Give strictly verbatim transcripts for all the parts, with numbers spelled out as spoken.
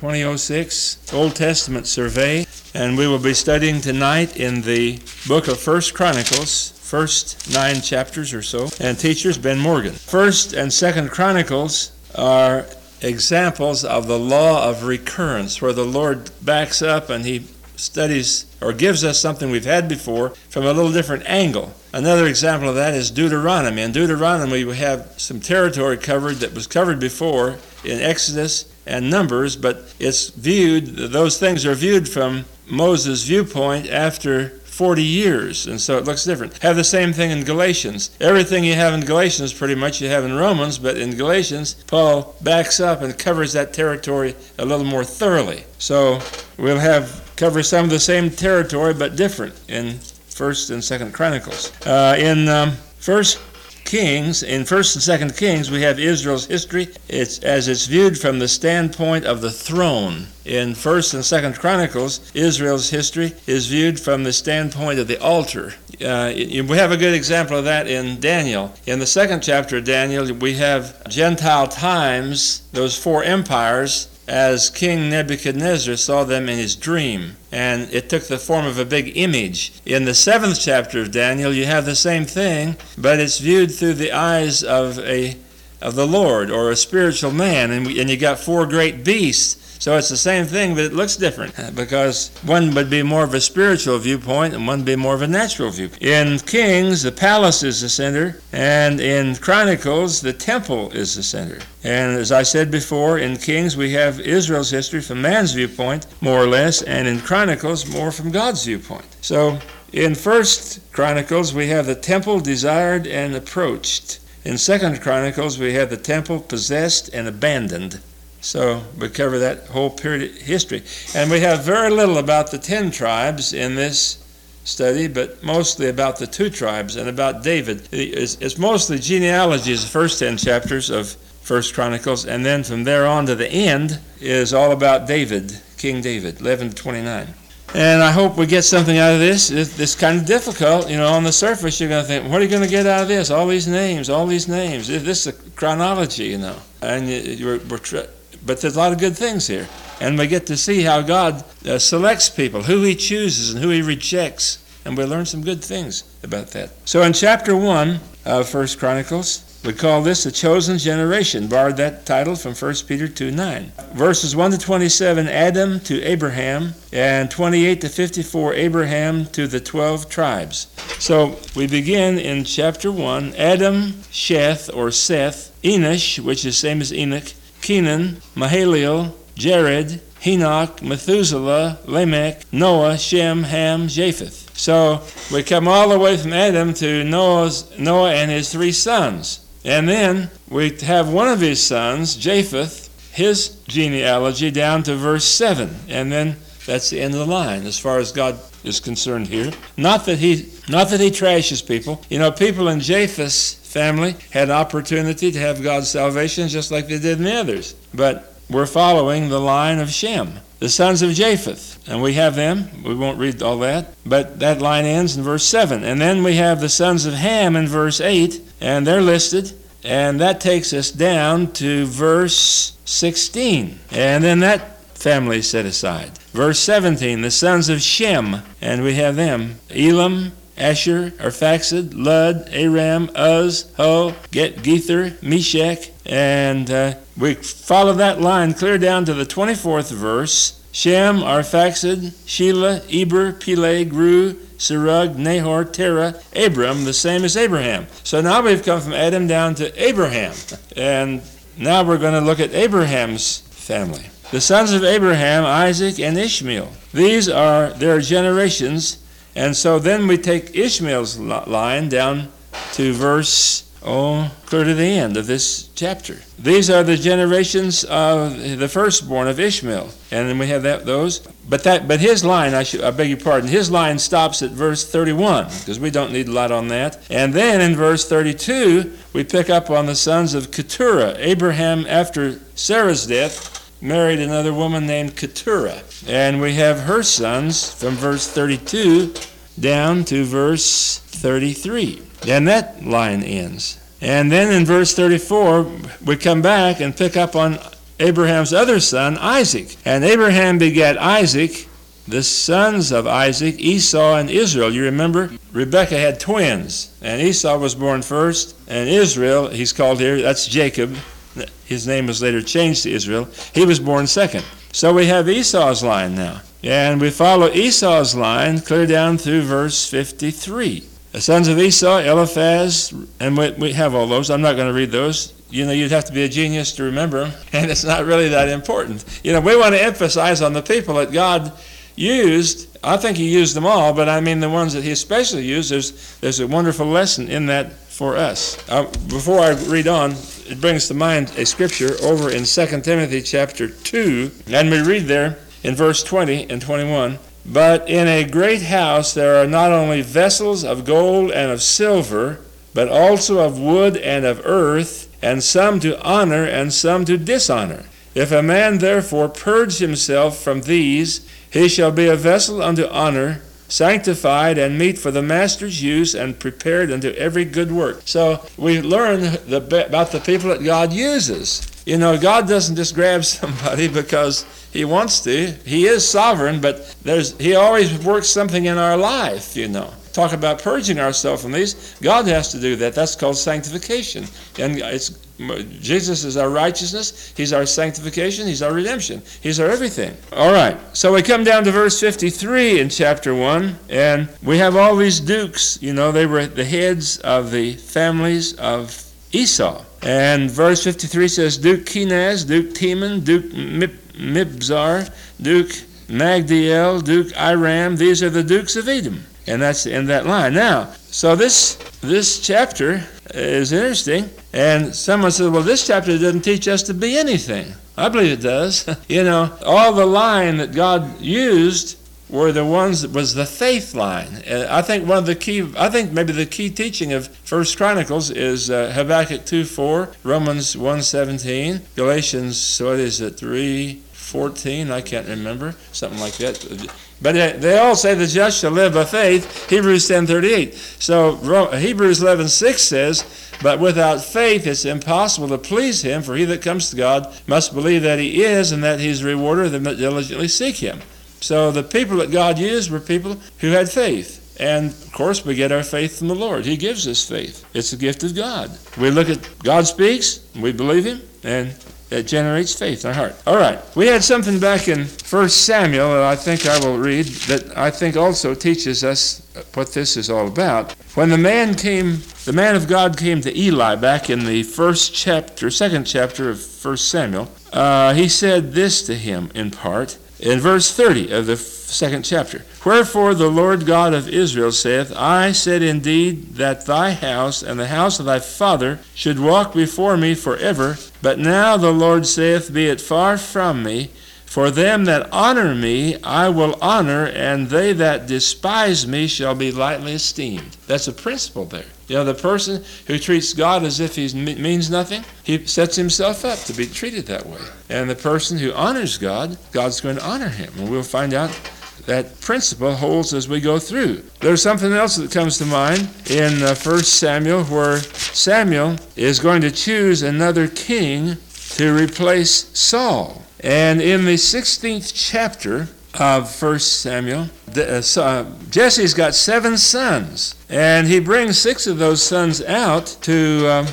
twenty oh six Old Testament Survey, and we will be studying tonight in the book of First Chronicles, first nine chapters or so, and teacher's Ben Morgan. First and Second Chronicles are examples of the law of recurrence, where the Lord backs up and he studies or gives us something we've had before from a little different angle. Another example of that is Deuteronomy. In Deuteronomy, we have some territory covered that was covered before in Exodus and Numbers, but it's viewed, those things are viewed from Moses' viewpoint after forty years, and so it looks different. Have the same thing in Galatians. Everything you have in Galatians pretty much you have in Romans, but in Galatians, Paul backs up and covers that territory a little more thoroughly. So we'll have cover some of the same territory, but different in First and Second Chronicles. Uh, in um, First Kings, in First and Second Kings, we have Israel's history. It's as it's viewed from the standpoint of the throne. In First and Second Chronicles, Israel's history is viewed from the standpoint of the altar. Uh, we have a good example of that in Daniel. In the second chapter of Daniel, we have Gentile times, those four empires, as King Nebuchadnezzar saw them in his dream, and it took the form of a big image. In the seventh chapter of Daniel, you have the same thing, but it's viewed through the eyes of a of the Lord, or a spiritual man, and, we, and you got four great beasts. So it's the same thing, but it looks different, because one would be more of a spiritual viewpoint and one would be more of a natural viewpoint. In Kings, the palace is the center, and in Chronicles, the temple is the center. And as I said before, in Kings, we have Israel's history from man's viewpoint, more or less, and in Chronicles, more from God's viewpoint. So in First Chronicles, we have the temple desired and approached. In Second Chronicles, we have the temple possessed and abandoned. So we cover that whole period of history. And we have very little about the ten tribes in this study, but mostly about the two tribes and about David. It's, it's mostly genealogies, the first ten chapters of First Chronicles, and then from there on to the end is all about David, King David, eleven to twenty-nine. And I hope we get something out of this. It's, it's kind of difficult. You know, on the surface, you're going to think, what are you going to get out of this? All these names, all these names. This is a chronology, you know. And you're, we're tr- But there's a lot of good things here. And we get to see how God uh, selects people, who he chooses and who he rejects. And we learn some good things about that. So in chapter one of First Chronicles, we call this a chosen generation, borrowed that title from First Peter two nine. Verses one to twenty-seven, Adam to Abraham, and twenty-eight to fifty-four, Abraham to the twelve tribes. So we begin in chapter one, Adam, Sheth, or Seth, Enosh, which is the same as Enoch, Kenan, Mahalalel, Jared, Enoch, Methuselah, Lamech, Noah, Shem, Ham, Japheth. So we come all the way from Adam to Noah's, Noah and his three sons. And then we have one of his sons, Japheth, his genealogy down to verse seven. And then that's the end of the line as far as God is concerned here. Not that he, not that he trashes people. You know, people in Japheth's family had opportunity to have God's salvation just like they did in the others. But we're following the line of Shem, the sons of Japheth. And we have them. We won't read all that. But that line ends in verse seven. And then we have the sons of Ham in verse eight, and they're listed. And that takes us down to verse sixteen. And then that family is set aside. Verse seventeen, the sons of Shem, and we have them, Elam, Asher, Arphaxad, Lud, Aram, Uz, Hul, Gether, Meshach, and uh, we follow that line clear down to the twenty-fourth verse. Shem, Arphaxad, Shelah, Eber, Peleg, Ru, Serug, Nahor, Terah, Abram, the same as Abraham. So now we've come from Adam down to Abraham, and now we're going to look at Abraham's family. The sons of Abraham, Isaac, and Ishmael. These are their generations. And so then we take Ishmael's line down to verse, oh, clear to the end of this chapter. These are the generations of the firstborn of Ishmael. And then we have that those. But that, but his line, I, should, I beg your pardon, his line stops at verse thirty-one, because we don't need a lot on that. And then in verse thirty-two, we pick up on the sons of Keturah. Abraham, after Sarah's death, married another woman named Keturah. And we have her sons from verse thirty-two down to verse thirty-three. And that line ends. And then in verse thirty-four, we come back and pick up on Abraham's other son, Isaac. And Abraham begat Isaac, the sons of Isaac, Esau and Israel. You remember? Rebekah had twins, and Esau was born first, and Israel, he's called here, that's Jacob. His name was later changed to Israel. He was born second. So we have Esau's line now. And we follow Esau's line clear down through verse fifty-three. The sons of Esau, Eliphaz, and we, we have all those. I'm not going to read those. You know, you'd have to be a genius to remember them, and it's not really that important. You know, we want to emphasize on the people that God used. I think he used them all, but I mean the ones that he especially used, there's, there's a wonderful lesson in that for us. Uh, before I read on, it brings to mind a scripture over in Second Timothy chapter two, and we read there in verse twenty and twenty-one, "But in a great house there are not only vessels of gold and of silver, but also of wood and of earth, and some to honor and some to dishonor. If a man therefore purge himself from these, he shall be a vessel unto honor, sanctified and meet for the master's use, and prepared unto every good work." So we learn the, about the people that God uses. You know, God doesn't just grab somebody because he wants to. He is sovereign, but there's he always works something in our life, you know. Talk about purging ourselves from these. God has to do that. That's called sanctification. And it's Jesus is our righteousness. He's our sanctification. He's our redemption. He's our everything. All right. So we come down to verse fifty-three in chapter one, and we have all these dukes. You know, they were the heads of the families of Esau. And verse fifty-three says, Duke Kenaz, Duke Teman, Duke Mibzar, Duke Magdiel, Duke Iram. These are the dukes of Edom. And that's in that line. Now, so this this chapter is interesting. And someone said, well, this chapter doesn't teach us to be anything. I believe it does. You know, all the line that God used were the ones that was the faith line. And I think one of the key, I think maybe the key teaching of First Chronicles is uh, Habakkuk two four, Romans one seventeen, Galatians, what is it, three fourteen, I can't remember, something like that. But they all say the just shall live by faith, Hebrews ten thirty-eight. So Hebrews eleven six says, but without faith it's impossible to please him, for he that comes to God must believe that he is, and that he's a rewarder of them that diligently seek him. So the people that God used were people who had faith. And, of course, we get our faith from the Lord. He gives us faith. It's a gift of God. We look at God speaks, we believe him, and it generates faith in our heart. All right. We had something back in First Samuel that I think I will read that I think also teaches us what this is all about. When the man came, the man of God came to Eli back in the first chapter, second chapter of First Samuel, uh, he said this to him in part. In verse thirty of the second chapter, wherefore the Lord God of Israel saith, I said indeed that thy house and the house of thy father should walk before me forever, but now the Lord saith, be it far from me, for them that honor me I will honor, and they that despise me shall be lightly esteemed. That's a principle there. You know, the person who treats God as if he means nothing, he sets himself up to be treated that way. And the person who honors God, God's going to honor him. And we'll find out that principle holds as we go through. There's something else that comes to mind in uh, First Samuel, where Samuel is going to choose another king to replace Saul. And in the sixteenth chapter of First Samuel, uh, Jesse's got seven sons, and he brings six of those sons out to um,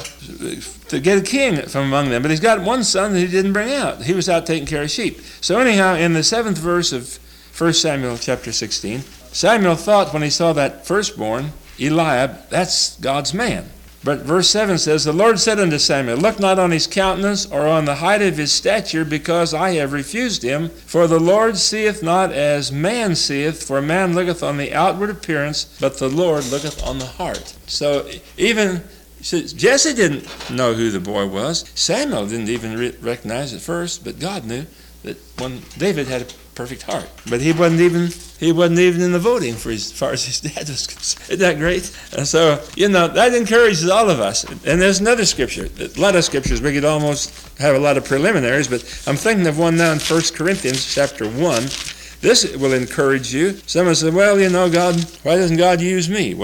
to get a king from among them. But he's got one son that he didn't bring out. He was out taking care of sheep. So anyhow, in the seventh verse of First Samuel chapter sixteen, Samuel thought when he saw that firstborn, Eliab, that's God's man. But verse seven says, the Lord said unto Samuel, look not on his countenance or on the height of his stature, because I have refused him. For the Lord seeth not as man seeth, for man looketh on the outward appearance, but the Lord looketh on the heart. So even Jesse didn't know who the boy was. Samuel didn't even re- recognize at first, but God knew that when David had a perfect heart. But he wasn't even he wasn't even in the voting for his, as far as his dad was concerned. Isn't that great? And so, you know, that encourages all of us. And there's another scripture. A lot of scriptures, we could almost have a lot of preliminaries, but I'm thinking of one now in First Corinthians chapter one. This will encourage you. Someone said, well, you know, God, why doesn't God use me? Well,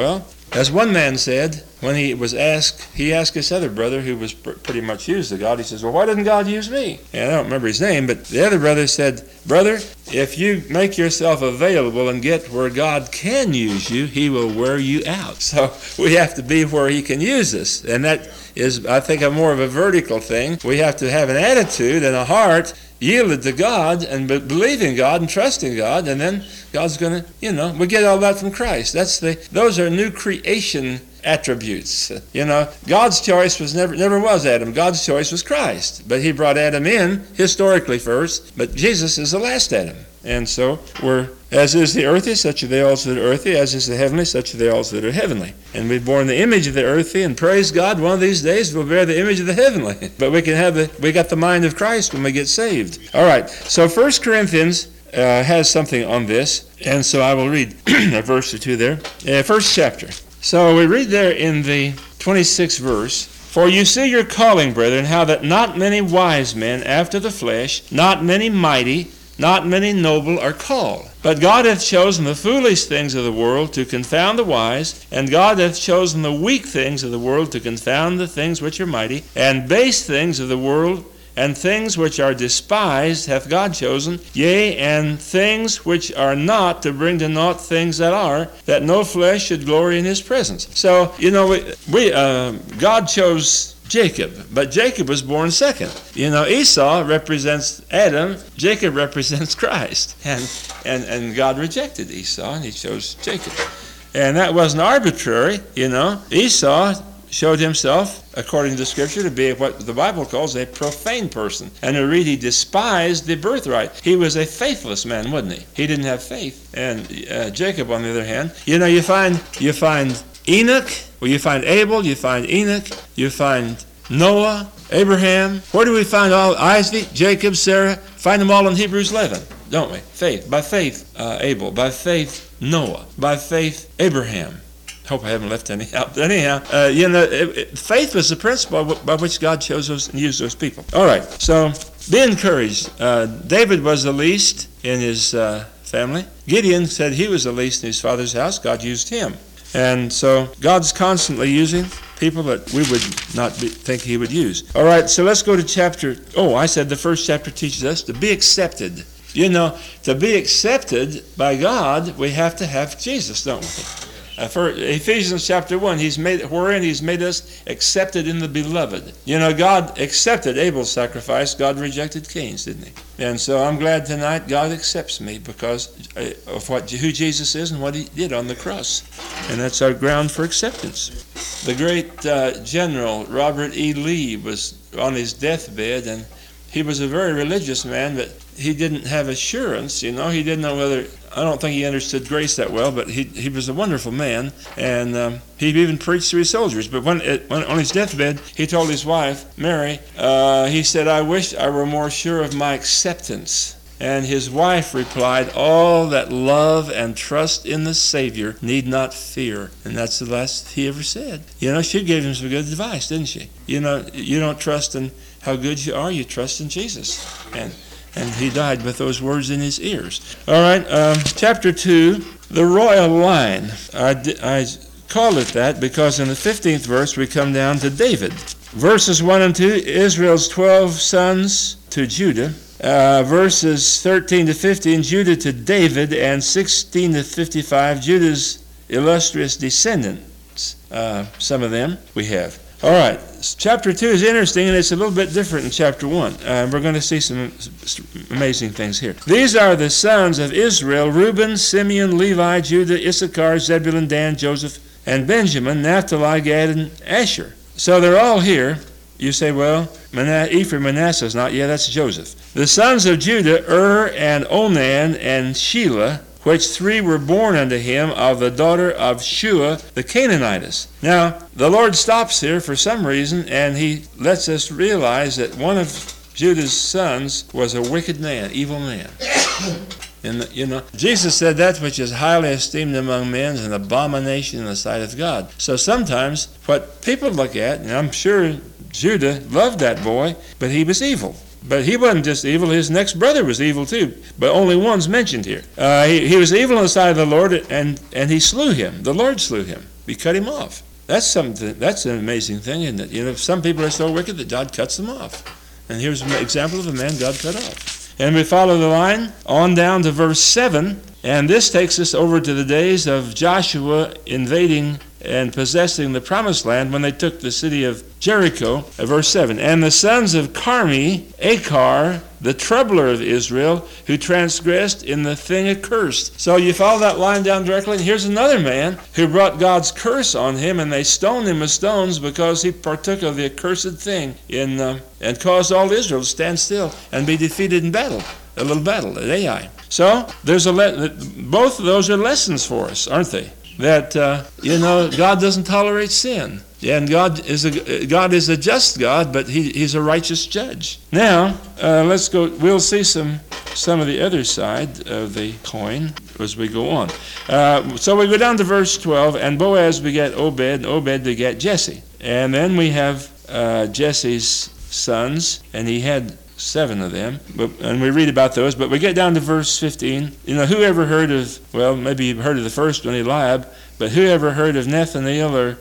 As one man said, when he was asked, he asked his other brother who was pr- pretty much used to God, he says, well, why doesn't God use me? And I don't remember his name, but the other brother said, brother, if you make yourself available and get where God can use you, he will wear you out. So we have to be where he can use us. And that is, I think, a more of a vertical thing. We have to have an attitude and a heart yielded to God and be- believe in God and trust in God, and then God's going to, you know, we get all that from Christ. That's the, those are new creation attributes. You know, God's choice was never never was Adam. God's choice was Christ. But he brought Adam in historically first, but Jesus is the last Adam. And so we're, as is the earthy, such are they also that are earthy, as is the heavenly, such are they also that are heavenly. And we've borne the image of the earthy, and praise God, one of these days we'll bear the image of the heavenly. But we can have the, we got the mind of Christ when we get saved. All right, so First Corinthians uh, has something on this, and so I will read a verse or two there. Uh, first chapter. So we read there in the twenty-sixth verse, for you see your calling, brethren, how that not many wise men after the flesh, not many mighty, not many noble are called. But God hath chosen the foolish things of the world to confound the wise, and God hath chosen the weak things of the world to confound the things which are mighty, and base things of the world, and things which are despised hath God chosen, yea, and things which are not, to bring to naught things that are, that no flesh should glory in his presence. So, you know, we, we uh, God chose Jacob, but Jacob was born second. You know, Esau represents Adam, Jacob represents Christ. And, and, and God rejected Esau, and he chose Jacob. And that wasn't arbitrary, you know. Esau showed himself, according to Scripture, to be what the Bible calls a profane person. And to read, he despised the birthright. He was a faithless man, wasn't he? He didn't have faith. And uh, Jacob, on the other hand, you know, you find you find Enoch, well, you find Abel, you find Enoch, you find Noah, Abraham. Where do we find all? Isaac, Jacob, Sarah. Find them all in Hebrews eleven, don't we? Faith. By faith, uh, Abel. By faith, Noah. By faith, Abraham. Hope I haven't left any out. But anyhow, uh, you know, it, it, faith was the principle by which God chose those and used those people. All right, so be encouraged. Uh, David was the least in his uh, family. Gideon said he was the least in his father's house. God used him. And so God's constantly using people that we would not be, think he would use. All right, so let's go to chapter, oh, I said the first chapter teaches us to be accepted. You know, to be accepted by God, we have to have Jesus, don't we? Uh, for Ephesians chapter one, he's made, wherein he's made us accepted in the beloved. You know, God accepted Abel's sacrifice. God rejected Cain's, didn't he? And so I'm glad tonight God accepts me because of what who Jesus is and what he did on the cross. And that's our ground for acceptance. The great uh, general Robert E. Lee was on his deathbed, and he was a very religious man, but he didn't have assurance, you know. He didn't know whether, I don't think he understood grace that well, but he he was a wonderful man, and um, he even preached to his soldiers. But when, it, when on his deathbed, he told his wife, Mary, uh, he said, I wish I were more sure of my acceptance. And his wife replied, all that love and trust in the Savior need not fear. And that's the last he ever said. You know, she gave him some good advice, didn't she? You know, you don't trust in how good you are, you trust in Jesus. And and he died with those words in his ears. All right, um, chapter two, the royal line. I, I call it that because in the fifteenth verse we come down to David. Verses one and two, Israel's twelve sons to Judah. Uh, verses thirteen to fifteen, Judah to David, and sixteen to fifty-five, Judah's illustrious descendants. Uh, some of them we have. All right, chapter two is interesting, and it's a little bit different in chapter one. Uh, we're going to see some amazing things here. These are the sons of Israel: Reuben, Simeon, Levi, Judah, Issachar, Zebulun, Dan, Joseph, and Benjamin, Naphtali, Gad, and Asher. So they're all here. You say, well, Mana- Ephraim, Manasseh is not. Yeah, that's Joseph. The sons of Judah, Ur, and Onan, and Shelah, which three were born unto him of the daughter of Shua the Canaanitess. Now, the Lord stops here for some reason, and he lets us realize that one of Judah's sons was a wicked man, evil man. And, you know, Jesus said that which is highly esteemed among men is an abomination in the sight of God. So sometimes what people look at, and I'm sure Judah loved that boy, but he was evil. But he wasn't just evil, his next brother was evil too, but only one's mentioned here. Uh, he, he was evil in the sight of the Lord, and, and he slew him. The Lord slew him. He cut him off. That's something. That's an amazing thing, isn't it? You know, some people are so wicked that God cuts them off. And here's an example of a man God cut off. And we follow the line on down to verse seven. And this takes us over to the days of Joshua invading and possessing the promised land when they took the city of Jericho. Uh, verse seven. And the sons of Carmi, Achar, the troubler of Israel, who transgressed in the thing accursed. So you follow that line down directly, and here's another man who brought God's curse on him, and they stoned him with stones because he partook of the accursed thing in uh, and caused all Israel to stand still and be defeated in battle. A little battle at Ai. So there's a le- both of those are lessons for us, aren't they? That uh, you know, God doesn't tolerate sin, and God is a God is a just God, but he, He's a righteous judge. Now uh, let's go. We'll see some some of the other side of the coin as we go on. Uh, so we go down to verse twelve, and Boaz begat Obed, and Obed begat Jesse, and then we have uh, Jesse's sons, and he had seven of them, but, and we read about those, but we get down to verse fifteen. You know, who ever heard of, well, maybe you've heard of the first one, Eliab, but who ever heard of Nethanel or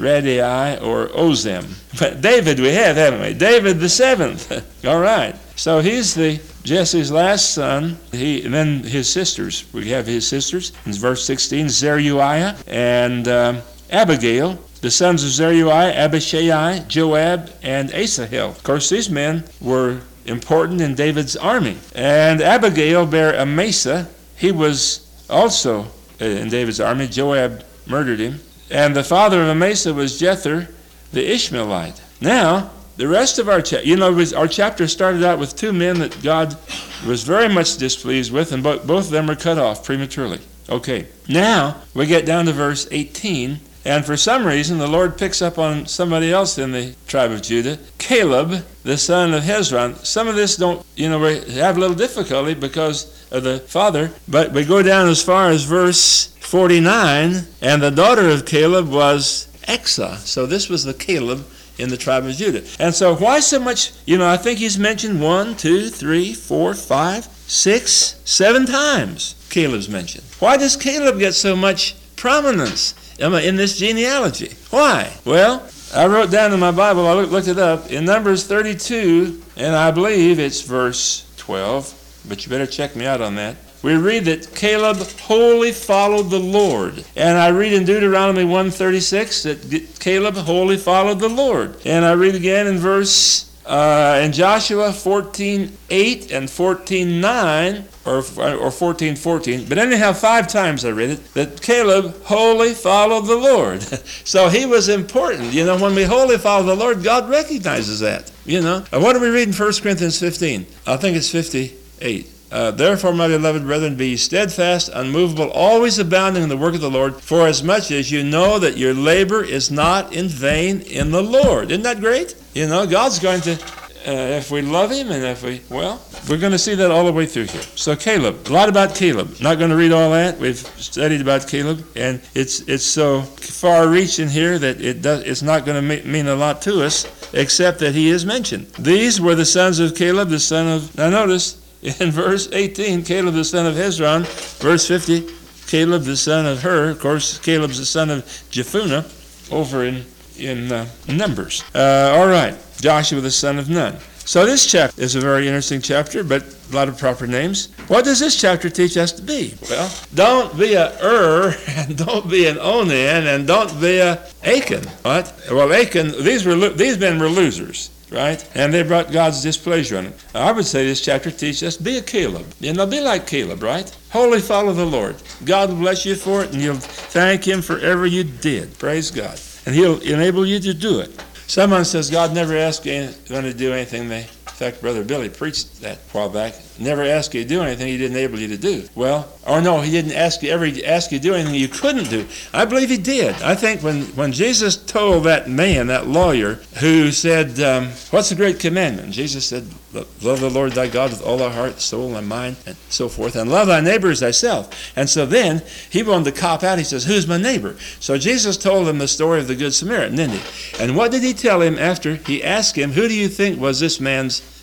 Radai or Ozem? But David we have, haven't we? David the seventh. All right. So he's the Jesse's last son. He and then his sisters. We have his sisters. In verse sixteen, Zeruiah and um, Abigail. The sons of Zeruiah, Abishai, Joab, and Asahel. Of course, these men were important in David's army. And Abigail bare Amasa. He was also in David's army. Joab murdered him. And the father of Amasa was Jether, the Ishmaelite. Now, the rest of our chapter, you know, our chapter started out with two men that God was very much displeased with, and both of them were cut off prematurely. Okay, now we get down to verse eighteen. And for some reason, the Lord picks up on somebody else in the tribe of Judah, Caleb, the son of Hezron. Some of this don't, you know, we have a little difficulty because of the father. But we go down as far as verse forty-nine, and the daughter of Caleb was Exa. So this was the Caleb in the tribe of Judah. And so why so much, you know, I think he's mentioned one, two, three, four, five, six, seven times Caleb's mentioned. Why does Caleb get so much prominence in this genealogy? Why? Well, I wrote down in my Bible, I looked it up, in Numbers thirty-two, and I believe it's verse twelve, but you better check me out on that. We read that Caleb wholly followed the Lord. And I read in Deuteronomy one thirty-six that Caleb wholly followed the Lord. And I read again in verse Uh, in Joshua fourteen eight and fourteen nine, or or fourteen fourteen, but anyhow, five times I read it, that Caleb wholly followed the Lord. So he was important. You know, when we wholly follow the Lord, God recognizes that. You know, and what do we read in First Corinthians fifteen? I think it's fifty-eight. Uh, Therefore, my beloved brethren, be steadfast, unmovable, always abounding in the work of the Lord, for as much as you know that your labor is not in vain in the Lord. Isn't that great? You know, God's going to, uh, if we love Him and if we, well, we're going to see that all the way through here. So Caleb, a lot about Caleb. Not going to read all that. We've studied about Caleb, and it's it's so far-reaching here that it does. It's not going to mean a lot to us, except that he is mentioned. These were the sons of Caleb, the son of, now notice, in verse eighteen, Caleb the son of Hezron. Verse fifty, Caleb the son of Hur. Of course, Caleb's the son of Jephunneh over in, in uh, Numbers. Uh, all right, Joshua the son of Nun. So this chapter is a very interesting chapter, but a lot of proper names. What does this chapter teach us to be? Well, don't be a Ur, and don't be an Onan, and don't be a Achan. What? Well, Achan, these were these men were losers. Right? And they brought God's displeasure on them. I would say this chapter teaches us, be a Caleb. You know, be like Caleb, right? Wholly follow the Lord. God will bless you for it, and you'll thank Him for ever you did. Praise God. And He'll enable you to do it. Someone says God never asked you to do anything they... In fact, Brother Billy preached that a while back. Never asked you to do anything He didn't enable you to do. Well, or no, He didn't ask you ever ask you to do anything you couldn't do. I believe He did. I think when, when Jesus told that man, that lawyer, who said, um, what's the great commandment? Jesus said, love the Lord thy God with all thy heart, soul, and mind, and so forth, and love thy neighbor as thyself. And so then, he wanted to cop out. He says, who's my neighbor? So Jesus told him the story of the Good Samaritan, didn't he? And what did He tell him after He asked him, who do you think was this man's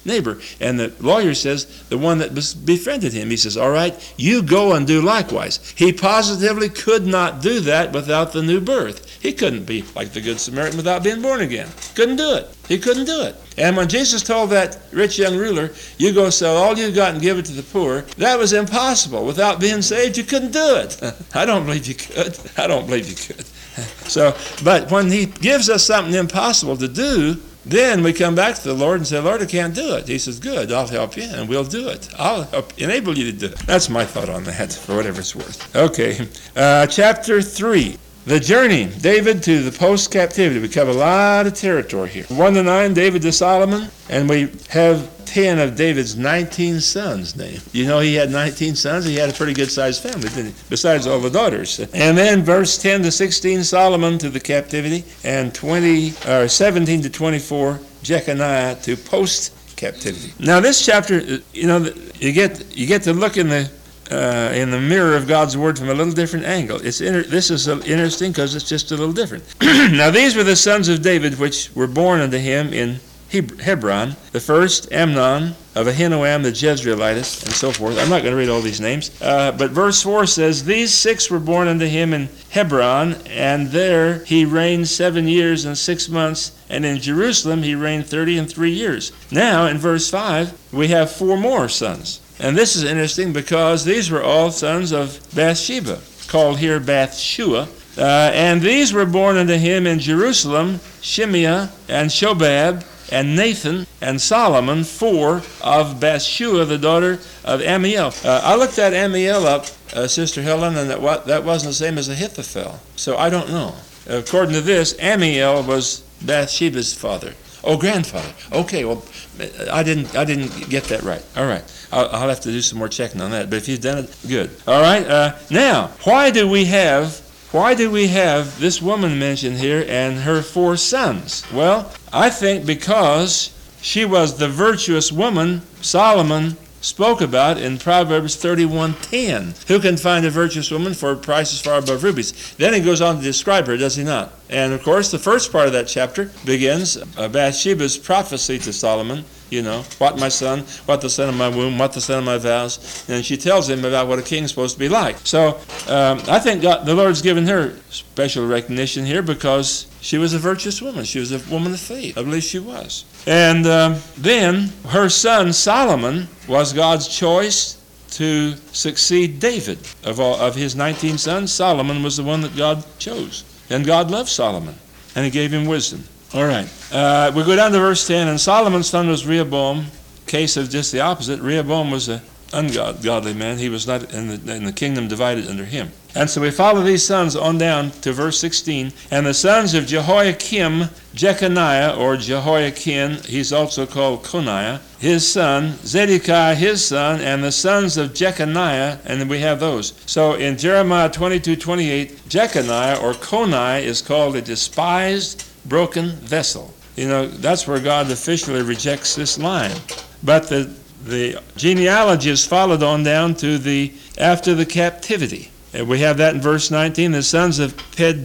neighbor. And the lawyer says, the one that befriended him, he says, all right, you go and do likewise. He positively could not do that without the new birth. He couldn't be like the Good Samaritan without being born again. Couldn't do it. He couldn't do it. And when Jesus told that rich young ruler, you go sell all you got and give it to the poor, that was impossible. Without being saved, you couldn't do it. I don't believe you could. I don't believe you could. So, but when he gives us something impossible to do, then we come back to the Lord and say, Lord, I can't do it. He says, good, I'll help you, and we'll do it. I'll help enable you to do it. That's my thought on that, for whatever it's worth. Okay, uh, chapter three. The journey, David to the post-captivity. We cover a lot of territory here. one to nine, David to Solomon, and we have ten of David's nineteen sons named. You know he had nineteen sons. He had a pretty good-sized family, didn't he? Besides all the daughters. And then verse ten to sixteen, Solomon to the captivity, and twenty or seventeen to twenty-four, Jeconiah to post-captivity. Now this chapter, you know, you get you get to look in the Uh, in the mirror of God's Word from a little different angle. It's inter- This is uh, interesting because it's just a little different. Now these were the sons of David which were born unto him in Heb- Hebron. The first, Amnon of Ahinoam the Jezreelitess, and so forth. I'm not going to read all these names. Uh, but verse four says, these six were born unto him in Hebron, and there he reigned seven years and six months, and in Jerusalem he reigned thirty and three years. Now in verse five, we have four more sons. And this is interesting because these were all sons of Bathsheba, called here Bathshua. Uh, and these were born unto him in Jerusalem, Shimea and Shobab and Nathan and Solomon, four of Bathshua, the daughter of Amiel. Uh, I looked that Amiel up, uh, Sister Helen, and that, what, that wasn't the same as Ahithophel. So I don't know. According to this, Amiel was Bathsheba's father. Oh, grandfather. Okay, well, I didn't I didn't get that right. All right. I'll, I'll have to do some more checking on that. But if you've done it, good. All right. Uh, now, why do we have why do we have this woman mentioned here and her four sons? Well, I think because she was the virtuous woman Solomon spoke about in Proverbs thirty-one ten. Who can find a virtuous woman for prices far above rubies? Then he goes on to describe her, does he not? And of course, the first part of that chapter begins uh, Bathsheba's prophecy to Solomon. You know, what my son, what the son of my womb, what the son of my vows. And she tells him about what a king's supposed to be like. So um, I think God, the Lord's given her special recognition here because she was a virtuous woman. She was a woman of faith. I believe she was. And um, then her son Solomon was God's choice to succeed David. Of all of his nineteen sons, Solomon was the one that God chose. And God loved Solomon, and he gave him wisdom. All right. Uh, we go down to verse ten. And Solomon's son was Rehoboam. Case of just the opposite. Rehoboam was an ungodly man. He was not in the, in the kingdom divided under him. And so we follow these sons on down to verse sixteen. And the sons of Jehoiakim, Jeconiah, or Jehoiakim, he's also called Coniah, his son, Zedekiah, his son, and the sons of Jeconiah, and then we have those. So in Jeremiah twenty-two twenty-eight, Jeconiah, or Coniah, is called a despised, broken vessel. You know, that's where God officially rejects this line. But the the genealogy is followed on down to the after the captivity. And we have that in verse nineteen. The sons of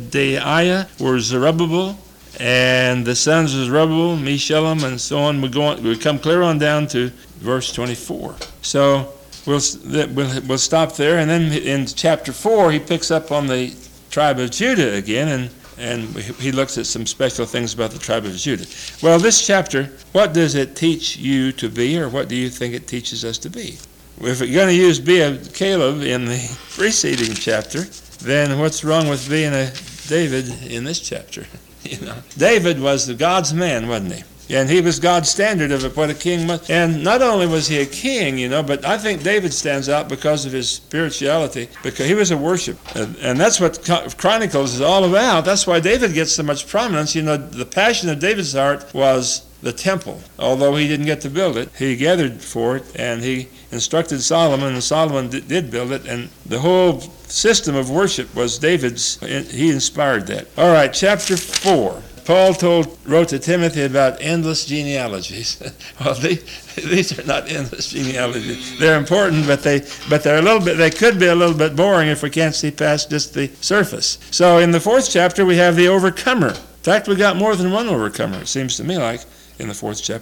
Pedaiah were Zerubbabel, and the sons of Zerubbabel, Meshullam, and so on. We go on, we come clear on down to verse twenty-four. So we'll we'll we'll stop there, and then in chapter four he picks up on the tribe of Judah again, and and he looks at some special things about the tribe of Judah. Well, this chapter, what does it teach you to be, or what do you think it teaches us to be? If you're going to use be a Caleb in the preceding chapter, then what's wrong with being a David in this chapter? You know, David was the God's man, wasn't he? And he was God's standard of what a king must. And not only was he a king, you know, but I think David stands out because of his spirituality, because he was a worship. And that's what Chronicles is all about. That's why David gets so much prominence. You know, the passion of David's heart was the temple. Although he didn't get to build it, he gathered for it, and he instructed Solomon, and Solomon did build it. And the whole system of worship was David's. He inspired that. All right, chapter four. Paul told, wrote to Timothy about endless genealogies. Well, they, these are not endless genealogies. They're important, but they but they're a little bit. They could be a little bit boring if we can't see past just the surface. So in the fourth chapter, we have the overcomer. In fact, we got more than one overcomer. It seems to me like in the fourth chapter.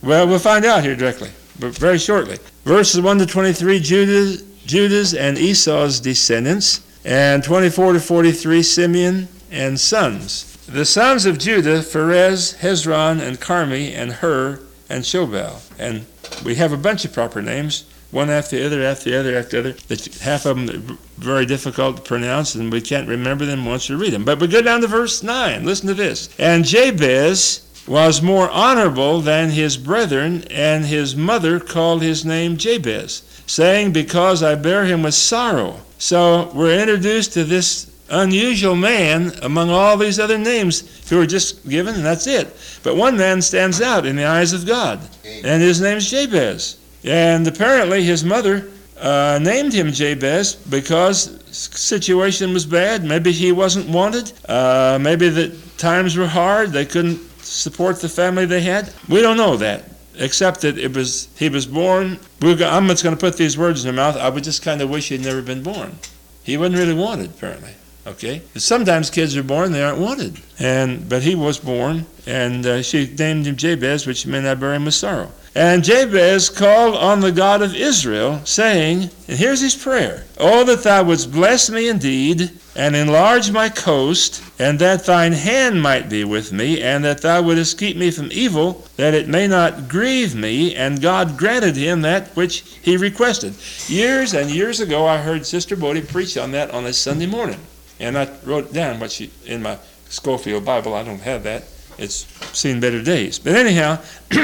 Well, we'll find out here directly, but very shortly. Verses one to twenty-three, Judah, Judah's and Esau's descendants, and twenty-four to forty-three, Simeon and sons. The sons of Judah, Pharez, Hezron, and Carmi, and Hur, and Shobal. And we have a bunch of proper names, one after the other, after the other, after the other. That half of them are very difficult to pronounce, and we can't remember them once you read them. But we go down to verse nine. Listen to this. And Jabez was more honorable than his brethren, and his mother called his name Jabez, saying, because I bear him with sorrow. So we're introduced to this unusual man among all these other names who are just given, and that's it. But one man stands out in the eyes of God, and his name's Jabez. And apparently his mother uh, named him Jabez because situation was bad. Maybe he wasn't wanted. Uh, maybe the times were hard. They couldn't support the family they had. We don't know that, except that it was he was born. We're go, I'm just going to put these words in her mouth. I would just kind of wish he'd never been born. He wasn't really wanted, apparently. Okay, sometimes kids are born, they aren't wanted. And but he was born, and uh, she named him Jabez, which meant I bear him with sorrow. And Jabez called on the God of Israel, saying, and here's his prayer, oh, that thou wouldst bless me indeed, and enlarge my coast, and that thine hand might be with me, and that thou wouldest keep me from evil, that it may not grieve me. And God granted him that which he requested. Years and years ago, I heard Sister Bodie preach on that on a Sunday morning. And I wrote down what she, in my Schofield Bible. I don't have that. It's seen better days. But anyhow,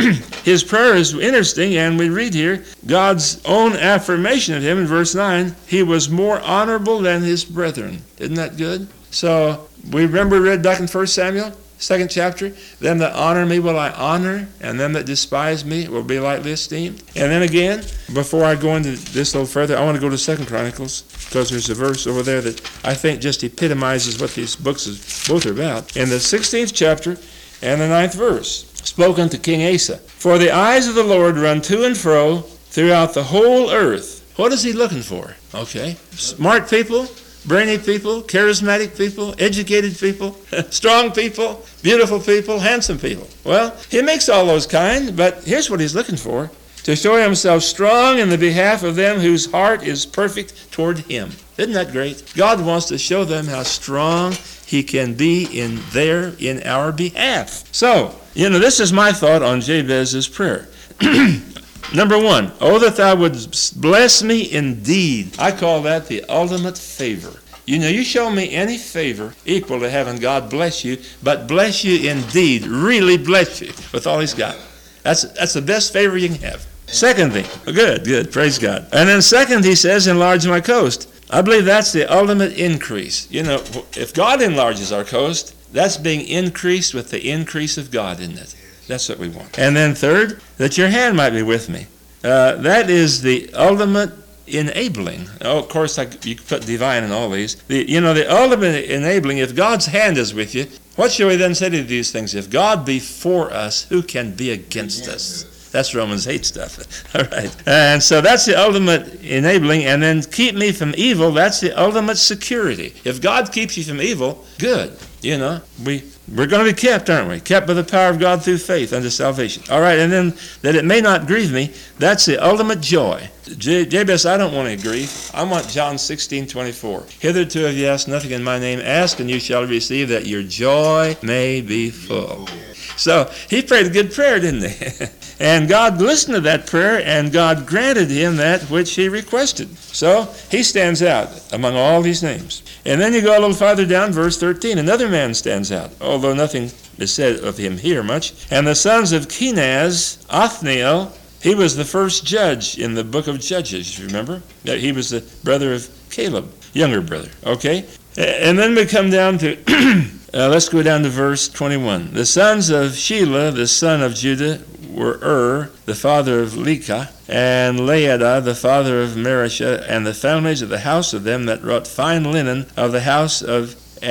his prayer is interesting, and we read here God's own affirmation of him in verse nine. He was more honorable than his brethren. Isn't that good? So we remember we read back in First Samuel, second chapter, them that honor me will I honor, and them that despise me will be lightly esteemed. And then again, before I go into this a little further, I want to go to Second Chronicles, because there's a verse over there that I think just epitomizes what these books is, both are about. In the sixteenth chapter and the ninth verse, spoken to King Asa, for the eyes of the Lord run to and fro throughout the whole earth. What is he looking for? Okay, smart people, brainy people, charismatic people, educated people, strong people, beautiful people, handsome people. Well, he makes all those kind, but here's what he's looking for: to show himself strong in the behalf of them whose heart is perfect toward him. Isn't that great? God wants to show them how strong he can be in their, in our behalf. So, you know, this is my thought on Jabez's prayer. Number one, oh, that thou wouldst bless me indeed. I call that the ultimate favor. You know, you show me any favor equal to having God bless you, but bless you indeed, really bless you with all he's got. That's, that's the best favor you can have. Second thing, good, good, praise God. And then second, he says, enlarge my coast. I believe that's the ultimate increase. You know, if God enlarges our coast, that's being increased with the increase of God, isn't it? That's what we want. And then third, that your hand might be with me. Uh, that is the ultimate enabling. Oh, of course, I, you put divine in all these. The, you know, the ultimate enabling, if God's hand is with you, what shall we then say to these things? If God be for us, who can be against us? That's Romans eight stuff. All right. And so that's the ultimate enabling. And then keep me from evil, that's the ultimate security. If God keeps you from evil, good. You know, we, we're going to be kept, aren't we? Kept by the power of God through faith unto salvation. All right. And then that it may not grieve me, that's the ultimate joy. J- Jabez, I don't want to grieve. I want John sixteen twenty-four. Hitherto have you asked nothing in my name. Ask and you shall receive, that your joy may be full. So he prayed a good prayer, didn't he? And God listened to that prayer, and God granted him that which he requested. So he stands out among all these names. And then you go a little farther down, verse thirteen. Another man stands out, although nothing is said of him here much. And the sons of Kenaz, Othniel, he was the first judge in the book of Judges, you remember? He was the brother of Caleb, younger brother, okay? And then we come down to, uh, let's go down to verse twenty-one. The sons of Shelah, the son of Judah, were Ur, the father of Lekah, and Laadah, the father of Mareshah, and the families of the house of them that wrought fine linen of the house of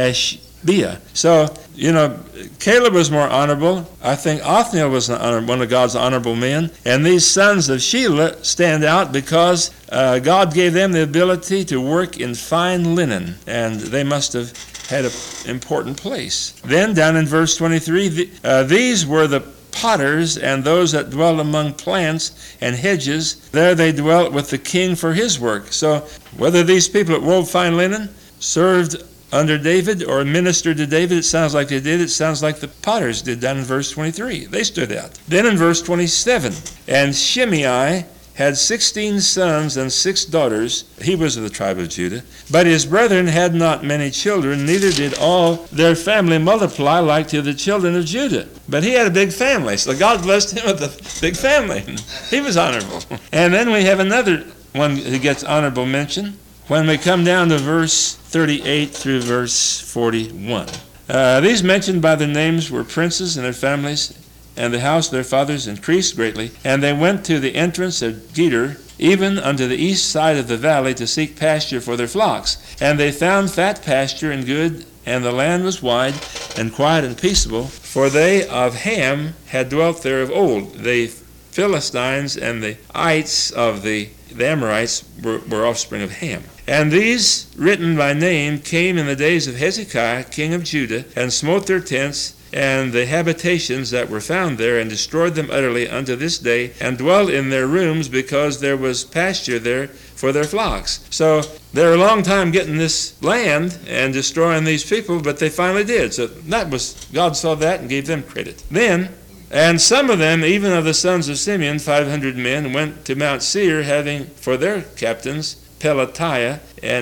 Ashbea. So, you know, Caleb was more honorable. I think Othniel was an honor, one of God's honorable men. And these sons of Shelah stand out because uh, God gave them the ability to work in fine linen, and they must have had an important place. Then, down in verse twenty-three, the, uh, these were the potters and those that dwelt among plants and hedges. There they dwelt with the king for his work. So whether these people that wove fine linen served under David or ministered to David, it sounds like they did. It sounds like the potters did down in verse twenty-three. They stood out. Then in verse twenty-seven, and Shimei had sixteen sons and six daughters. He was of the tribe of Judah. But his brethren had not many children, neither did all their family multiply like to the children of Judah. But he had a big family, so God blessed him with a big family. He was honorable. And then we have another one who gets honorable mention when we come down to verse thirty-eight through verse forty-one. Uh, these mentioned by their names were princes and their families, and the house of their fathers increased greatly. And they went to the entrance of Geder, even unto the east side of the valley, to seek pasture for their flocks. And they found fat pasture and good, and the land was wide and quiet and peaceable, for they of Ham had dwelt there of old. The Philistines and the ites of the, the Amorites were, were offspring of Ham. And these, written by name, came in the days of Hezekiah, king of Judah, and smote their tents and the habitations that were found there, and destroyed them utterly unto this day, and dwelt in their rooms, because there was pasture there for their flocks. So they're a long time getting this land and destroying these people, but they finally did. So that was, God saw that and gave them credit. Then, and some of them, even of the sons of Simeon, five hundred men, went to Mount Seir, having for their captains Pelatiah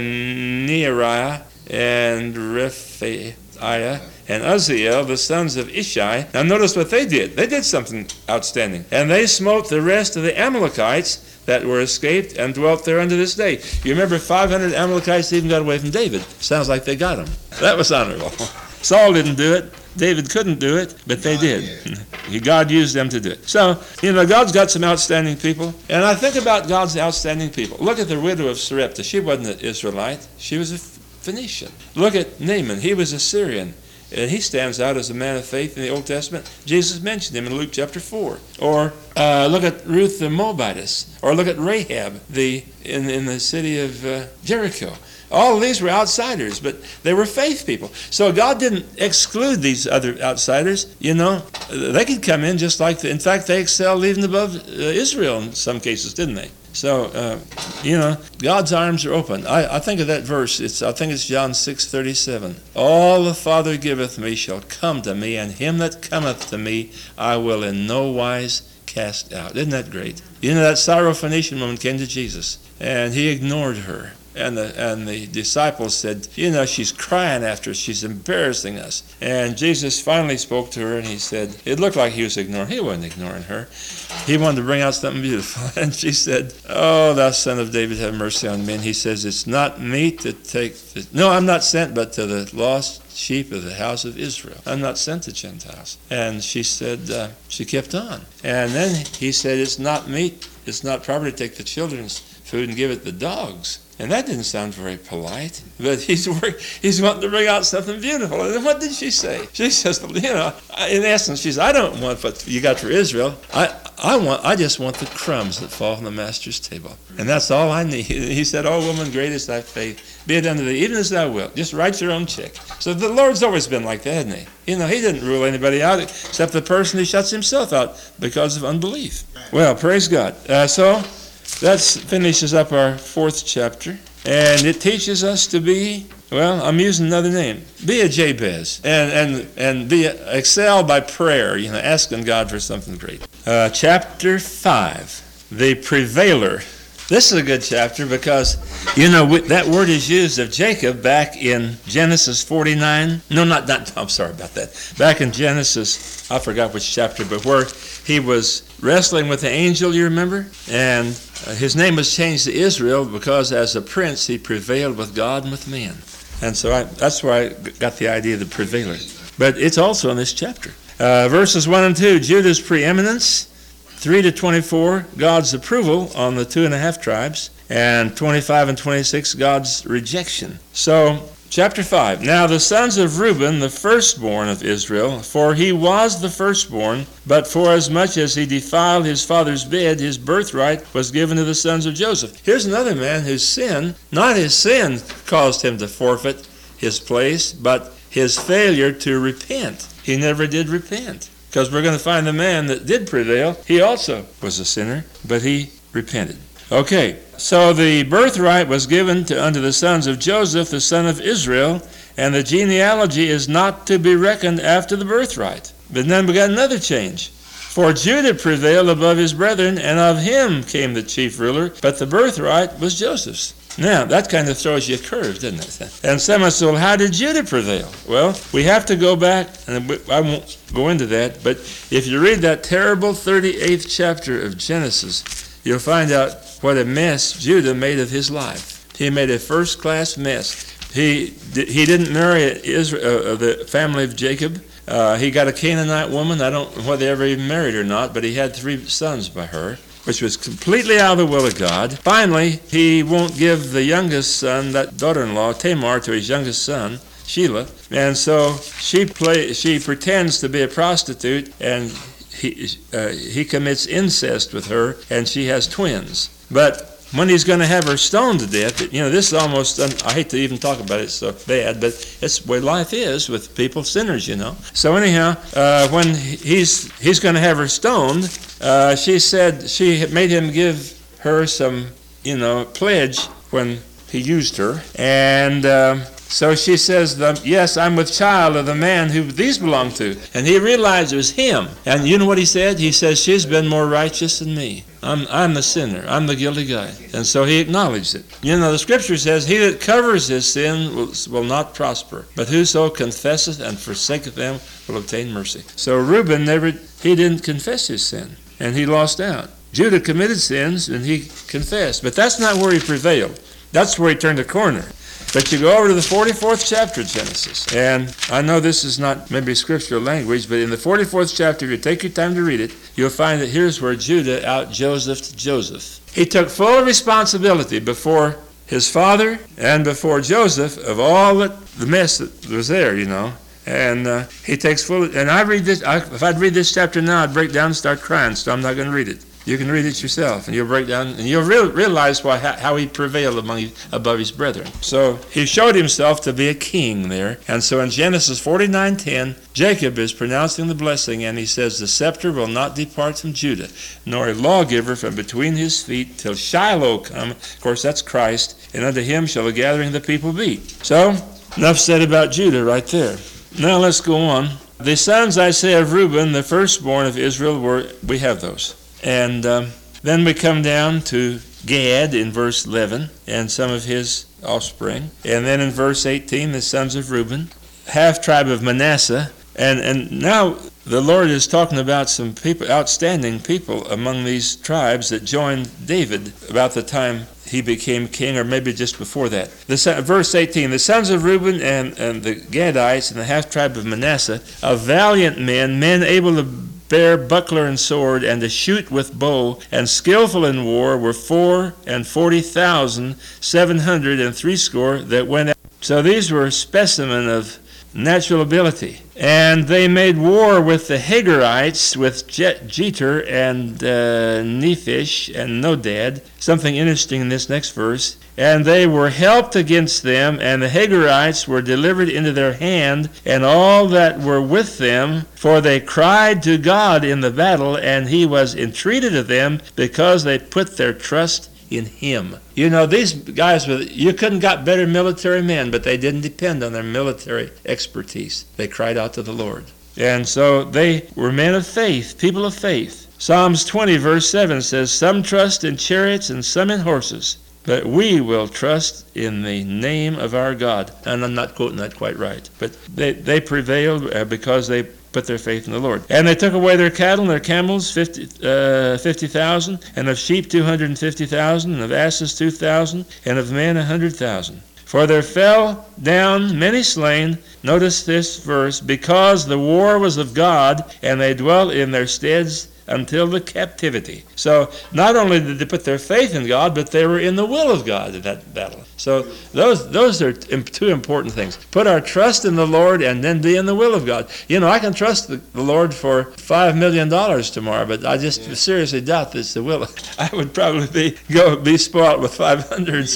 and Neariah and Rephaiah and Uzziel, the sons of Ishi. Now notice what they did. They did something outstanding. And they smote the rest of the Amalekites that were escaped, and dwelt there unto this day. You remember five hundred Amalekites even got away from David. Sounds like they got them. That was honorable. Saul didn't do it. David couldn't do it, but they did. God used them to do it. So, you know, God's got some outstanding people. And I think about God's outstanding people. Look at the widow of Sarepta. She wasn't an Israelite. She was a Phoenician. Look at Naaman. He was a Syrian. And he stands out as a man of faith in the Old Testament. Jesus mentioned him in Luke chapter four. Or uh, look at Ruth the Moabitess. Or look at Rahab the in, in the city of uh, Jericho. All of these were outsiders, but they were faith people. So God didn't exclude these other outsiders. You know, they could come in just like, the, in fact, they excelled even above uh, Israel in some cases, didn't they? So, uh, you know, God's arms are open. I, I think of that verse. It's I think it's John six thirty-seven. All the Father giveth me shall come to me, and him that cometh to me I will in no wise cast out. Isn't that great? You know, that Syrophoenician woman came to Jesus, and he ignored her. And the and the disciples said, you know, she's crying after us. She's embarrassing us. And Jesus finally spoke to her, and he said, it looked like he was ignoring. He wasn't ignoring her. He wanted to bring out something beautiful. And she said, oh, thou son of David, have mercy on me. And he says, it's not meet to take the... No, I'm not sent but to the lost sheep of the house of Israel. I'm not sent to Gentiles. And she said, uh, she kept on. And then he said, it's not meet, it's not proper to take the children's food and give it to the dogs. And that didn't sound very polite, but he's work, he's wanting to bring out something beautiful. And what did she say? She says, you know, in essence, she says, I don't want what you got for Israel. I, I want, I just want the crumbs that fall from the master's table. And that's all I need. He said, oh, woman, great is thy faith. Be it unto thee, even as thou wilt. Just write your own check. So the Lord's always been like that, hasn't he? You know, he didn't rule anybody out except the person who shuts himself out because of unbelief. Well, praise God. Uh, so... That finishes up our fourth chapter, and it teaches us to be, well, I'm using another name, be a Jabez, and and and be a, excel by prayer, you know, asking God for something great. Uh, chapter five, the Prevailer. This is a good chapter because, you know, that word is used of Jacob back in Genesis forty-nine. No, not, not, I'm sorry about that. Back in Genesis, I forgot which chapter, but where he was wrestling with the angel, you remember? And his name was changed to Israel because as a prince he prevailed with God and with men. And so I, that's where I got the idea of the prevailer. But it's also in this chapter. Uh, verses one and two, Judah's preeminence. three to twenty-four, God's approval on the two and a half tribes. And twenty-five and twenty-six, God's rejection. So, chapter five. Now the sons of Reuben, the firstborn of Israel, for he was the firstborn, but forasmuch as he defiled his father's bed, his birthright was given to the sons of Joseph. Here's another man whose sin, not his sin caused him to forfeit his place, but his failure to repent. He never did repent. because we're going to find the man that did prevail, he also was a sinner, but he repented. Okay, so the birthright was given to, unto the sons of Joseph, the son of Israel, and the genealogy is not to be reckoned after the birthright. But then we got another change. For Judah prevailed above his brethren, and of him came the chief ruler, but the birthright was Joseph's. Now, that kind of throws you a curve, doesn't it? And someone said, well, how did Judah prevail? Well, we have to go back, and I won't go into that, but if you read that terrible thirty-eighth chapter of Genesis, you'll find out what a mess Judah made of his life. He made a first-class mess. He he didn't marry Israel, uh, the family of Jacob. Uh, he got a Canaanite woman. I don't know whether they ever even married or not, but he had three sons by her, which was completely out of the will of God. Finally, he won't give the youngest son, that daughter-in-law, Tamar, to his youngest son, Sheila. And so she play, she pretends to be a prostitute, and he, uh, he commits incest with her, and she has twins. But when he's going to have her stoned to death, you know, this is almost, I hate to even talk about it, it's so bad, but it's the way life is with people, sinners, you know. So anyhow, uh, when he's he's going to have her stoned, uh, she said she made him give her some, you know, pledge when he used her. And um, so she says, yes, I'm with child of the man who these belong to. And he realized it was him. And you know what he said? He says, she's been more righteous than me. I'm, I'm the sinner. I'm the guilty guy. And so he acknowledged it. You know, the scripture says, he that covers his sin will, will not prosper, but whoso confesseth and forsaketh them will obtain mercy. So Reuben never, he didn't confess his sin, and he lost out. Judah committed sins, and he confessed. But that's not where he prevailed. That's where he turned the corner. But you go over to the forty-fourth chapter of Genesis, and I know this is not maybe scriptural language, but in the forty-fourth chapter, if you take your time to read it, you'll find that here's where Judah out-Josephed Joseph. He took full responsibility before his father and before Joseph of all that, the mess that was there, you know. And uh, he takes full, and I read this, I, if I'd read this chapter now, I'd break down and start crying, so I'm not going to read it. You can read it yourself, and you'll break down, and you'll real, realize why, how he prevailed among above his brethren. So he showed himself to be a king there. And so in Genesis forty-nine ten, Jacob is pronouncing the blessing, and he says, the scepter will not depart from Judah, nor a lawgiver from between his feet, till Shiloh come. Of course, that's Christ. And unto him shall the gathering of the people be. So, enough said about Judah right there. Now let's go on. The sons, I say, of Reuben, the firstborn of Israel, were, we have those. And um, then we come down to Gad in verse eleven and some of his offspring. And then in verse eighteen, the sons of Reuben, half tribe of Manasseh. And, and now the Lord is talking about some people, outstanding people among these tribes that joined David about the time he became king, or maybe just before that. The, verse eighteen, the sons of Reuben and, and the Gadites and the half tribe of Manasseh, of valiant men, men able to bear buckler and sword, and to shoot with bow, and skillful in war, were four and forty thousand seven hundred and threescore that went out. So these were specimen of natural ability. And they made war with the Hagarites, with Jeter and uh, Nephish and Nodad. Something interesting in this next verse. And they were helped against them, and the Hagarites were delivered into their hand, and all that were with them, for they cried to God in the battle, and he was entreated of them, because they put their trust in him. You know, these guys, were, you couldn't got better military men, but they didn't depend on their military expertise. They cried out to the Lord. And so they were men of faith, people of faith. Psalms twenty, verse seven says, some trust in chariots and some in horses, but we will trust in the name of our God. And I'm not quoting that quite right, but they, they prevailed because they put their faith in the Lord. And they took away their cattle and their camels, fifty thousand, uh, and of sheep two hundred fifty thousand, and of asses two thousand, and of men one hundred thousand. For there fell down many slain, notice this verse, because the war was of God, and they dwelt in their steads until the captivity. So not only did they put their faith in God, but they were in the will of God in that battle. So those those are two important things. Put our trust in the Lord and then be in the will of God. You know, I can trust the, the Lord for five million dollars tomorrow, but I just yeah. seriously doubt that it's the will. I would probably be go be spoiled with five hundred. So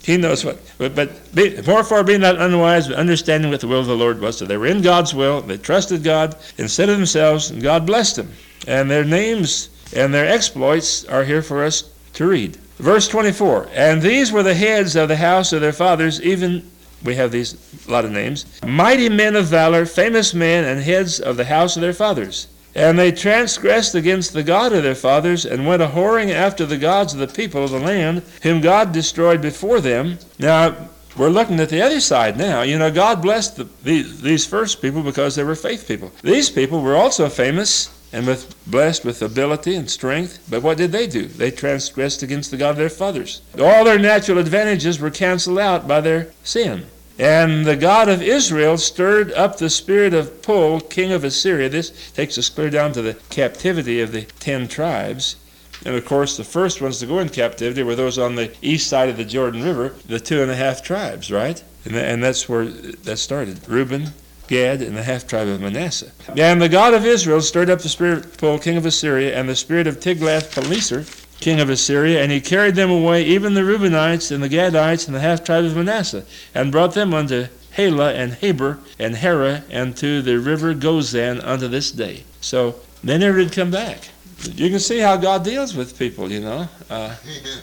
He knows what. But, but be, wherefore be not unwise, but understanding what the will of the Lord was. So they were in God's will. They trusted God instead of themselves, and God blessed them. And their names and their exploits are here for us to read. Verse twenty-four, and these were the heads of the house of their fathers, even, we have these, a lot of names, mighty men of valor, famous men, and heads of the house of their fathers. And they transgressed against the God of their fathers, and went a-whoring after the gods of the people of the land, whom God destroyed before them. Now, we're looking at the other side now. You know, God blessed the, these, these first people because they were faith people. These people were also famous and with, blessed with ability and strength. But what did they do? They transgressed against the God of their fathers. All their natural advantages were canceled out by their sin. And the God of Israel stirred up the spirit of Pul, king of Assyria. This takes us clear down to the captivity of the ten tribes. And of course, the first ones to go in captivity were those on the east side of the Jordan River, the two and a half tribes, right? And, and that's where that started. Reuben, Gad, and the half-tribe of Manasseh. And the God of Israel stirred up the spirit of Pul, king of Assyria, and the spirit of Tiglath-Pileser, king of Assyria, and he carried them away, even the Reubenites and the Gadites and the half-tribe of Manasseh, and brought them unto Halah and Habor and Hara, and to the river Gozan unto this day. So they never did come back. You can see how God deals with people, you know. Uh,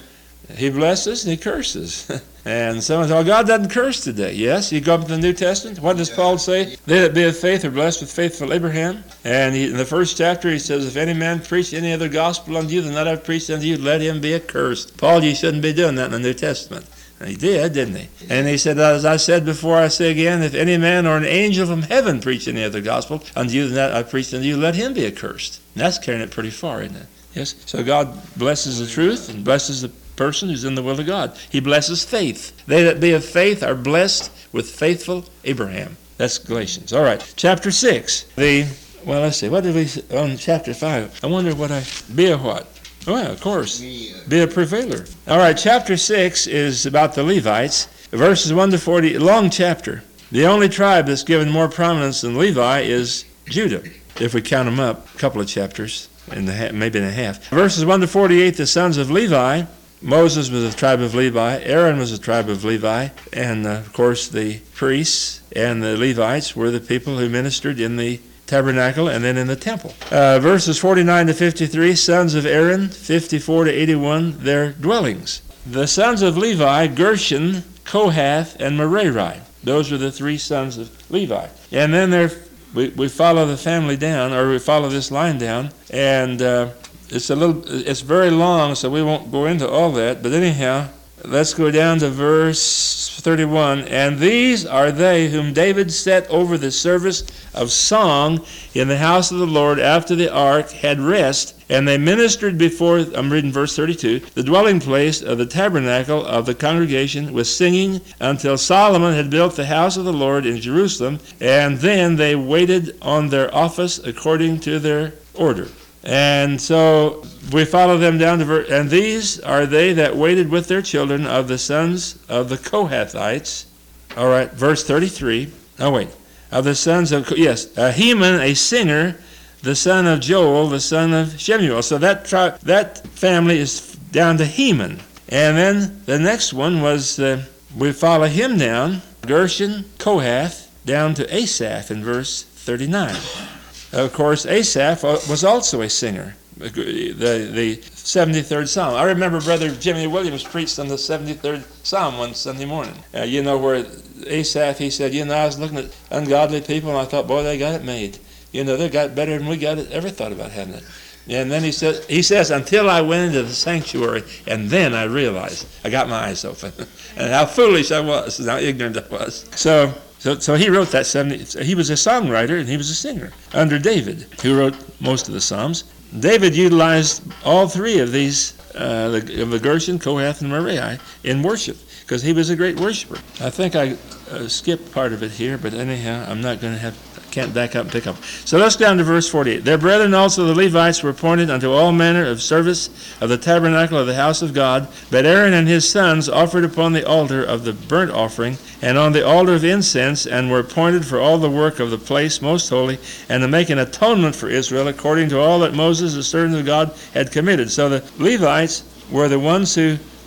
he blesses and he curses. And someone says, oh, God doesn't curse today. Yes, you go up to the New Testament. What does Paul say? They that be of faith are blessed with faithful Abraham. And he, in the first chapter he says, if any man preach any other gospel unto you than that I've preached unto you, let him be accursed. Paul, you shouldn't be doing that in the New Testament. And he did, didn't he? And he said, as I said before, I say again, if any man or an angel from heaven preach any other gospel unto you than that I've preached unto you, let him be accursed. And that's carrying it pretty far, isn't it? Yes. So God blesses the truth and blesses the person who's in the will of God. He blesses faith. They that be of faith are blessed with faithful Abraham. That's Galatians. All right. Chapter six. The, well, let's see. What did we say on chapter five? I wonder what I, be a what? Well, of course. Be a prevailer. All right. Chapter six is about the Levites. Verses one to forty, long chapter. The only tribe that's given more prominence than Levi is Judah, if we count them up, a couple of chapters, and maybe in a half. Verses one to forty-eight, the sons of Levi. Moses was a tribe of Levi. Aaron was a tribe of Levi. And, uh, of course, the priests and the Levites were the people who ministered in the tabernacle and then in the temple. Uh, verses forty-nine to fifty-three, sons of Aaron, fifty-four to eighty-one, their dwellings. The sons of Levi, Gershon, Kohath, and Merari. Those are the three sons of Levi. And then there, we, we follow the family down, or we follow this line down, and uh, It's a little. It's very long, so we won't go into all that. But anyhow, let's go down to verse thirty-one. And these are they whom David set over the service of song in the house of the Lord after the ark had rest. And they ministered before, I'm reading verse thirty-two, the dwelling place of the tabernacle of the congregation with singing until Solomon had built the house of the Lord in Jerusalem. And then they waited on their office according to their order. And so we follow them down to verse, and these are they that waited with their children of the sons of the Kohathites. All right, verse thirty-three. Oh, wait. Of the sons of, yes, uh, Heman, a singer, the son of Joel, the son of Shemuel. So that tri- that family is down to Heman. And then the next one was, uh, we follow him down, Gershon, Kohath, down to Asaph in verse thirty-nine. Of course, Asaph was also a singer, the, the seventy-third Psalm. I remember Brother Jimmy Williams preached on the seventy-third Psalm one Sunday morning. Uh, you know, where Asaph, he said, you know, I was looking at ungodly people, and I thought, boy, they got it made. You know, they got it better than we got it, ever thought about having it. And then he says, he says, until I went into the sanctuary, and then I realized, I got my eyes open, and how foolish I was, and how ignorant I was. So... So, so he wrote that seventy. He was a songwriter and he was a singer under David, who wrote most of the Psalms. David utilized all three of these, uh, the, of the Gershon, Kohath, and Merari, in worship because he was a great worshiper. I think I uh, skipped part of it here, but anyhow, I'm not going to have. Can't back up and pick up. So let's go down to verse forty-eight. Their brethren also the Levites were appointed unto all manner of service of the tabernacle of the house of God. But Aaron and his sons offered upon the altar of the burnt offering and on the altar of incense, and were appointed for all the work of the place most holy, and to make an atonement for Israel according to all that Moses the servant of God had committed. So the Levites were the ones who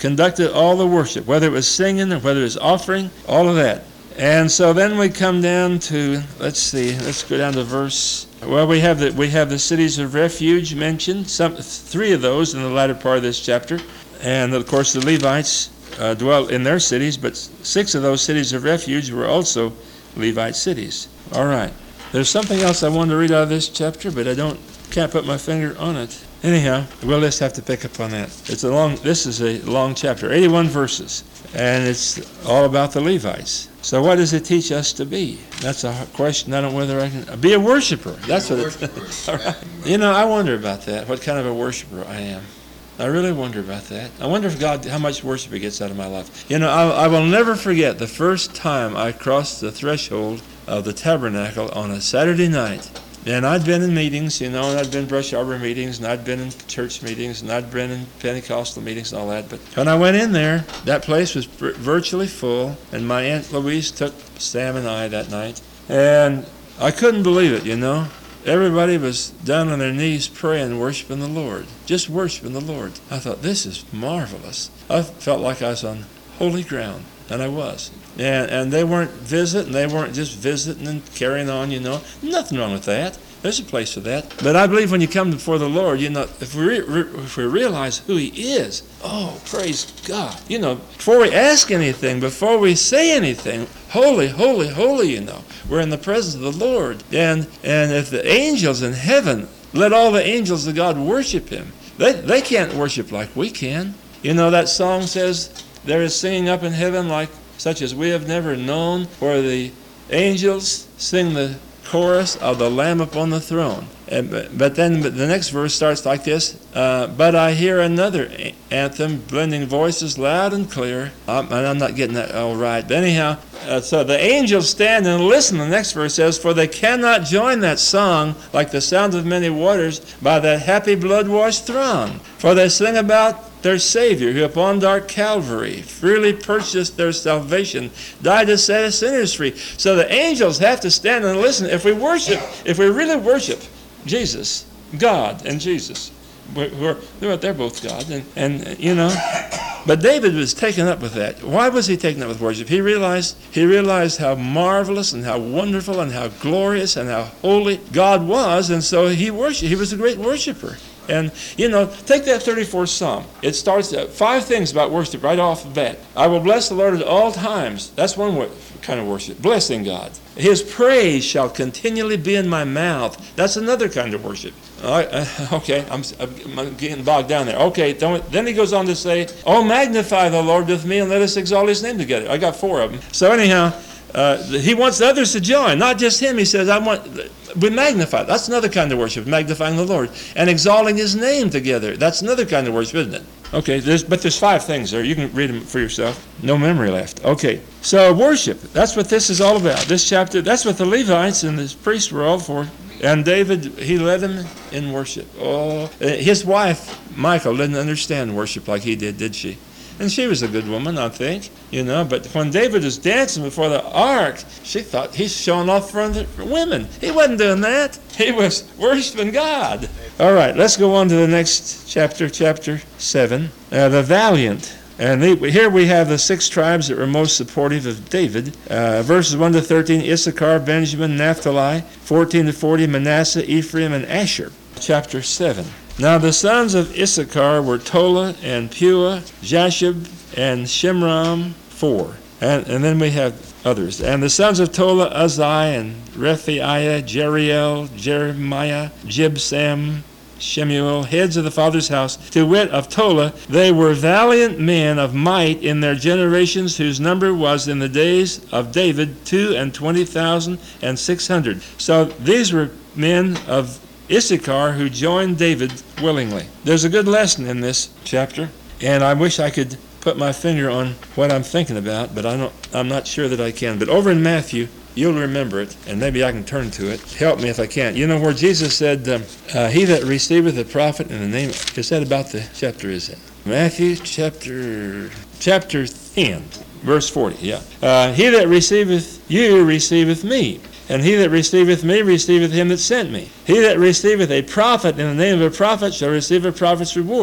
conducted all the worship, whether it was singing or whether it was offering, all of that. And so then we come down to, let's see, let's go down to verse, well, we have the, we have the cities of refuge mentioned, some, three of those in the latter part of this chapter. And, of course, the Levites uh, dwelt in their cities, but six of those cities of refuge were also Levite cities. All right. There's something else I wanted to read out of this chapter, but I don't can't put my finger on it. Anyhow, we'll just have to pick up on that. It's a long. This is a long chapter, eighty-one verses, and it's all about the Levites. So, what does it teach us to be? That's a question. I don't know whether I can be a worshiper. That's what it. All right. You know, I wonder about that. What kind of a worshiper I am. I really wonder about that. I wonder if God, how much worship He gets out of my life. You know, I, I will never forget the first time I crossed the threshold of the tabernacle on a Saturday night. And I'd been in meetings, you know, and I'd been Brush Arbor meetings, and I'd been in church meetings, and I'd been in Pentecostal meetings and all that. But when I went in there, that place was virtually full, and my Aunt Louise took Sam and I that night. And I couldn't believe it, you know. Everybody was down on their knees praying, worshiping the Lord. Just worshiping the Lord. I thought, this is marvelous. I felt like I was on holy ground, and I was. And, and they weren't visiting, they weren't just visiting and carrying on, you know. Nothing wrong with that. There's a place for that. But I believe when you come before the Lord, you know, if we, re- if we realize who He is, oh, praise God. You know, before we ask anything, before we say anything, holy, holy, holy, you know. We're in the presence of the Lord. And and if the angels in heaven, let all the angels of God worship Him. They, they can't worship like we can. You know, that song says, there is singing up in heaven like such as we have never known, where the angels sing the chorus of the Lamb upon the throne. And, but then the next verse starts like this, uh, but I hear another anthem, blending voices loud and clear. Um, and I'm not getting that all right. But anyhow, uh, so the angels stand and listen. The next verse says, for they cannot join that song like the sound of many waters by that happy blood-washed throng. For they sing about their Savior, who upon dark Calvary freely purchased their salvation, died to set us sinners free. So the angels have to stand and listen. If we worship, if we really worship Jesus, God and Jesus, we're, they're, they're both God, and, and you know. But David was taken up with that. Why was he taken up with worship? He realized he realized how marvelous and how wonderful and how glorious and how holy God was, and so he worshiped. He was a great worshiper. And, you know, take that thirty-fourth Psalm. It starts at five things about worship right off the bat. I will bless the Lord at all times. That's one way, kind of worship, blessing God. His praise shall continually be in my mouth. That's another kind of worship. Uh, okay, I'm, I'm getting bogged down there. Okay, then he goes on to say, oh, magnify the Lord with me and let us exalt His name together. I got four of them. So anyhow, uh, he wants others to join, not just him. He says, I want... We magnify. That's another kind of worship, magnifying the Lord. And exalting His name together. That's another kind of worship, isn't it? Okay, there's, but there's five things there. You can read them for yourself. No memory left. Okay, so worship. That's what this is all about. This chapter, that's what the Levites and the priests were all for. And David, he led them in worship. Oh, his wife, Michal, didn't understand worship like he did, did she? And she was a good woman, I think, you know. But when David was dancing before the ark, she thought he's showing off for the women. He wasn't doing that. He was worshiping God. All right, let's go on to the next chapter, chapter seven. Uh, the valiant. And here we have the six tribes that were most supportive of David. Uh, verses one to thirteen, Issachar, Benjamin, Naphtali. fourteen to forty, Manasseh, Ephraim, and Asher. Chapter seven. Now the sons of Issachar were Tola and Puah, Jashub, and Shimram, four. And, and then we have others. And the sons of Tola, Uzai, and Rephaiah, Jeriel, Jeremiah, Jibsam, Shemuel, heads of the father's house, to wit of Tola, they were valiant men of might in their generations, whose number was in the days of David two and twenty thousand and six hundred. So these were men of Issachar who joined David willingly. There's a good lesson in this chapter, and I wish I could put my finger on what I'm thinking about, but I don't, I'm not sure that I can. But over in Matthew, you'll remember it, and maybe I can turn to it. Help me if I can. You know where Jesus said, um, uh, he that receiveth a prophet in the name, is that about the chapter, is it? Matthew chapter, chapter ten, verse forty, yeah. Uh, he that receiveth you receiveth me. And he that receiveth me receiveth him that sent me. He that receiveth a prophet in the name of a prophet shall receive a prophet's reward.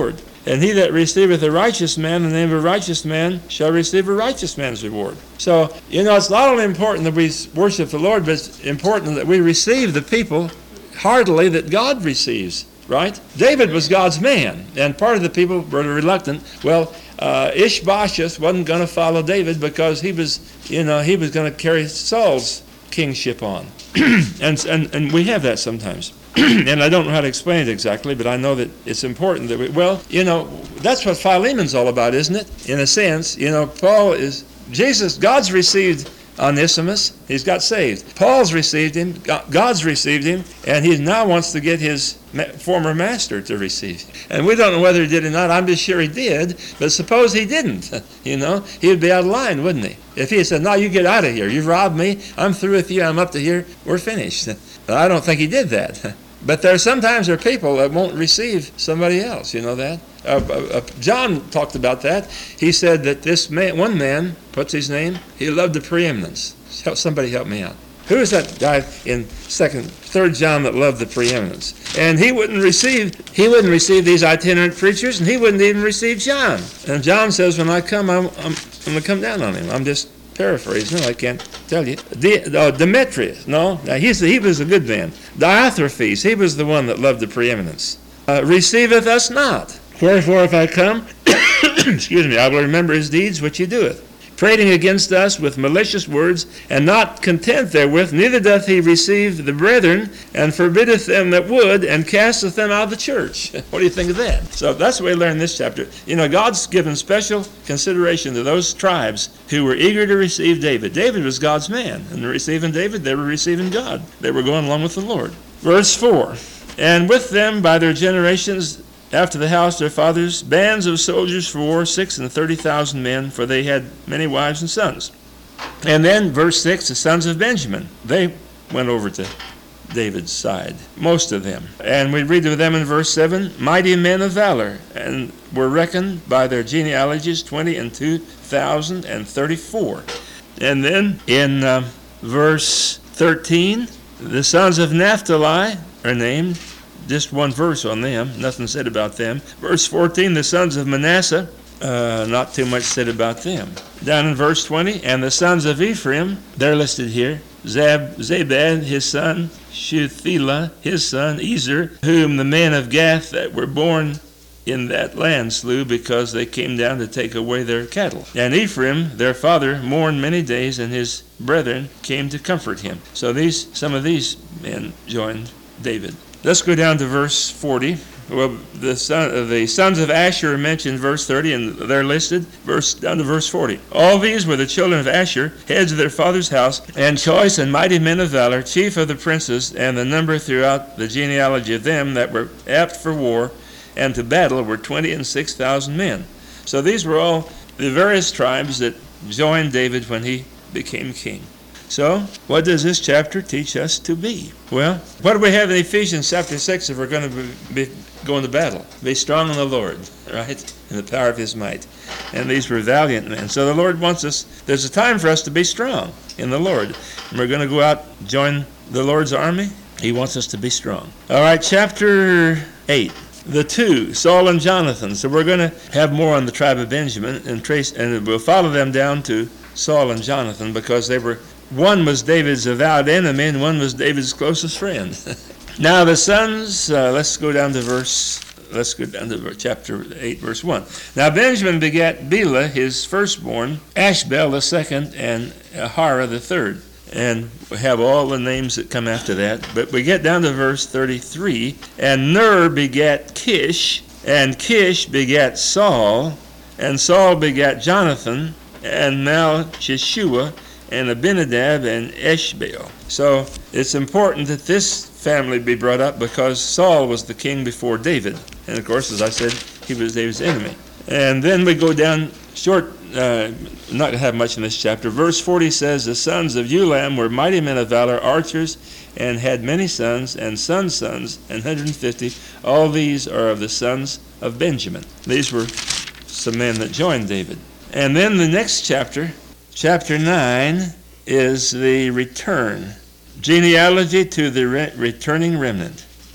And he that receiveth a righteous man, the name of a righteous man, shall receive a righteous man's reward. So, you know, it's not only important that we worship the Lord, but it's important that we receive the people heartily that God receives, right? David was God's man, and part of the people were reluctant. Well, uh, Ishbosheth wasn't going to follow David because he was, you know, he was going to carry Saul's kingship on. and, and and we have that sometimes. And I don't know how to explain it exactly, but I know that it's important that we, well, you know, that's what Philemon's all about, isn't it? In a sense, you know, Paul is, Jesus, God's received Onesimus, he's got saved. Paul's received him, God's received him, and he now wants to get his former master to receive him. And we don't know whether he did or not. I'm just sure he did, but suppose he didn't, you know, he would be out of line, wouldn't he? If he had said, no, you get out of here, you've robbed me, I'm through with you, I'm up to here, we're finished. But I don't think he did that. But there sometimes there are people that won't receive somebody else, you know that? Uh, uh, John talked about that. He said that this man, one man, what's his name? He loved the preeminence. Help, somebody help me out. Who is that guy in second, third John that loved the preeminence? And he wouldn't receive, he wouldn't receive these itinerant preachers, and he wouldn't even receive John. And John says, when I come, I'm, I'm, I'm going to come down on him. I'm just paraphrasing, I can't tell you. De, uh, Demetrius, no, now he's, he was a good man. Diotrephes, he was the one that loved the preeminence. Uh, receiveth us not. Wherefore, if I come, excuse me, I will remember his deeds which he doeth, prating against us with malicious words, and not content therewith, neither doth he receive the brethren, and forbiddeth them that would, and casteth them out of the church. What do you think of that? So that's what we learn in this chapter. You know, God's given special consideration to those tribes who were eager to receive David. David was God's man, and receiving David, they were receiving God. They were going along with the Lord. Verse four, and with them by their generations after the house their fathers, bands of soldiers for war, six and thirty thousand men, for they had many wives and sons. And then, verse six, the sons of Benjamin, they went over to David's side, most of them. And we read of them in verse seven, mighty men of valor, and were reckoned by their genealogies twenty and two thousand and thirty-four. And then in uh, verse thirteen, the sons of Naphtali are named. Just one verse on them, nothing said about them. Verse fourteen, the sons of Manasseh, uh, not too much said about them. Down in verse twenty, and the sons of Ephraim, they're listed here. Zab, Zabad, his son, Shuthelah, his son, Ezer, whom the men of Gath that were born in that land slew, because they came down to take away their cattle. And Ephraim, their father, mourned many days, and his brethren came to comfort him. So these, some of these men joined David. Let's go down to verse forty. Well, the, son, the sons of Asher are mentioned in verse thirty, and they're listed verse down to verse forty. All these were the children of Asher, heads of their father's house, and choice and mighty men of valor, chief of the princes, and the number throughout the genealogy of them that were apt for war and to battle were twenty and six thousand men. So these were all the various tribes that joined David when he became king. So, what does this chapter teach us to be? Well, what do we have in Ephesians chapter six if we're going to be, be going to battle? Be strong in the Lord, right? In the power of his might. And these were valiant men. So the Lord wants us, there's a time for us to be strong in the Lord. And we're going to go out, join the Lord's army. He wants us to be strong. All right, chapter eight. The two, Saul and Jonathan. So we're going to have more on the tribe of Benjamin, and trace, and we'll follow them down to Saul and Jonathan, because they were, one was David's avowed enemy, and one was David's closest friend. Now the sons, uh, let's go down to verse, let's go down to chapter eight, verse one. Now Benjamin begat Bela, his firstborn, Ashbel the second, and Ahara the third. And we have all the names that come after that. But we get down to verse thirty-three. And Ner begat Kish, and Kish begat Saul, and Saul begat Jonathan, and Malchishua, and Abinadab, and Eshbaal. So it's important that this family be brought up, because Saul was the king before David. And of course, as I said, he was David's enemy. And then we go down short, uh, not going to have much in this chapter. Verse forty says, the sons of Ulam were mighty men of valor, archers, and had many sons, and sons' sons, and one hundred fifty. All these are of the sons of Benjamin. These were some men that joined David. And then the next chapter, chapter nine, is the return. Genealogy to the re- returning remnant.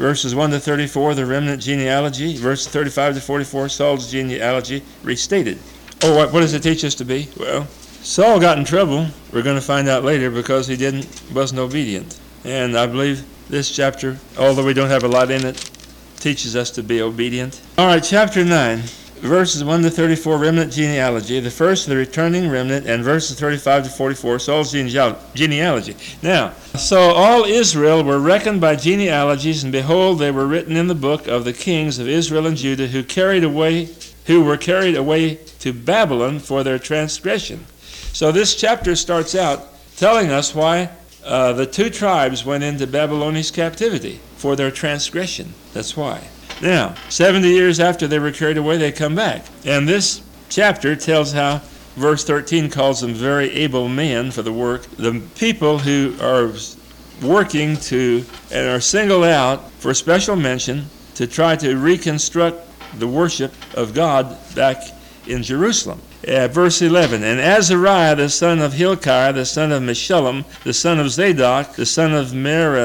Verses one to thirty-four, the remnant genealogy. Verses thirty-five to forty-four, Saul's genealogy restated. Oh, what, what does it teach us to be? Well, Saul got in trouble, we're going to find out later, because he didn't wasn't obedient. And I believe this chapter, although we don't have a lot in it, teaches us to be obedient. All right, chapter nine, verses one to thirty-four, remnant genealogy. The first, the returning remnant, and verses thirty-five to forty-four, Saul's genealogy. Now, so all Israel were reckoned by genealogies, and behold, they were written in the book of the kings of Israel and Judah, who carried away, who were carried away to Babylon for their transgression. So this chapter starts out telling us why uh, the two tribes went into Babylonian captivity, for their transgression. That's why. Now, seventy years after they were carried away, they come back. And this chapter tells how verse thirteen calls them very able men for the work. The people who are working to and are singled out for special mention to try to reconstruct the worship of God back in Jerusalem. Uh, verse eleven, and Azariah the son of Hilkiah, the son of Meshullam, the son of Zadok, the son of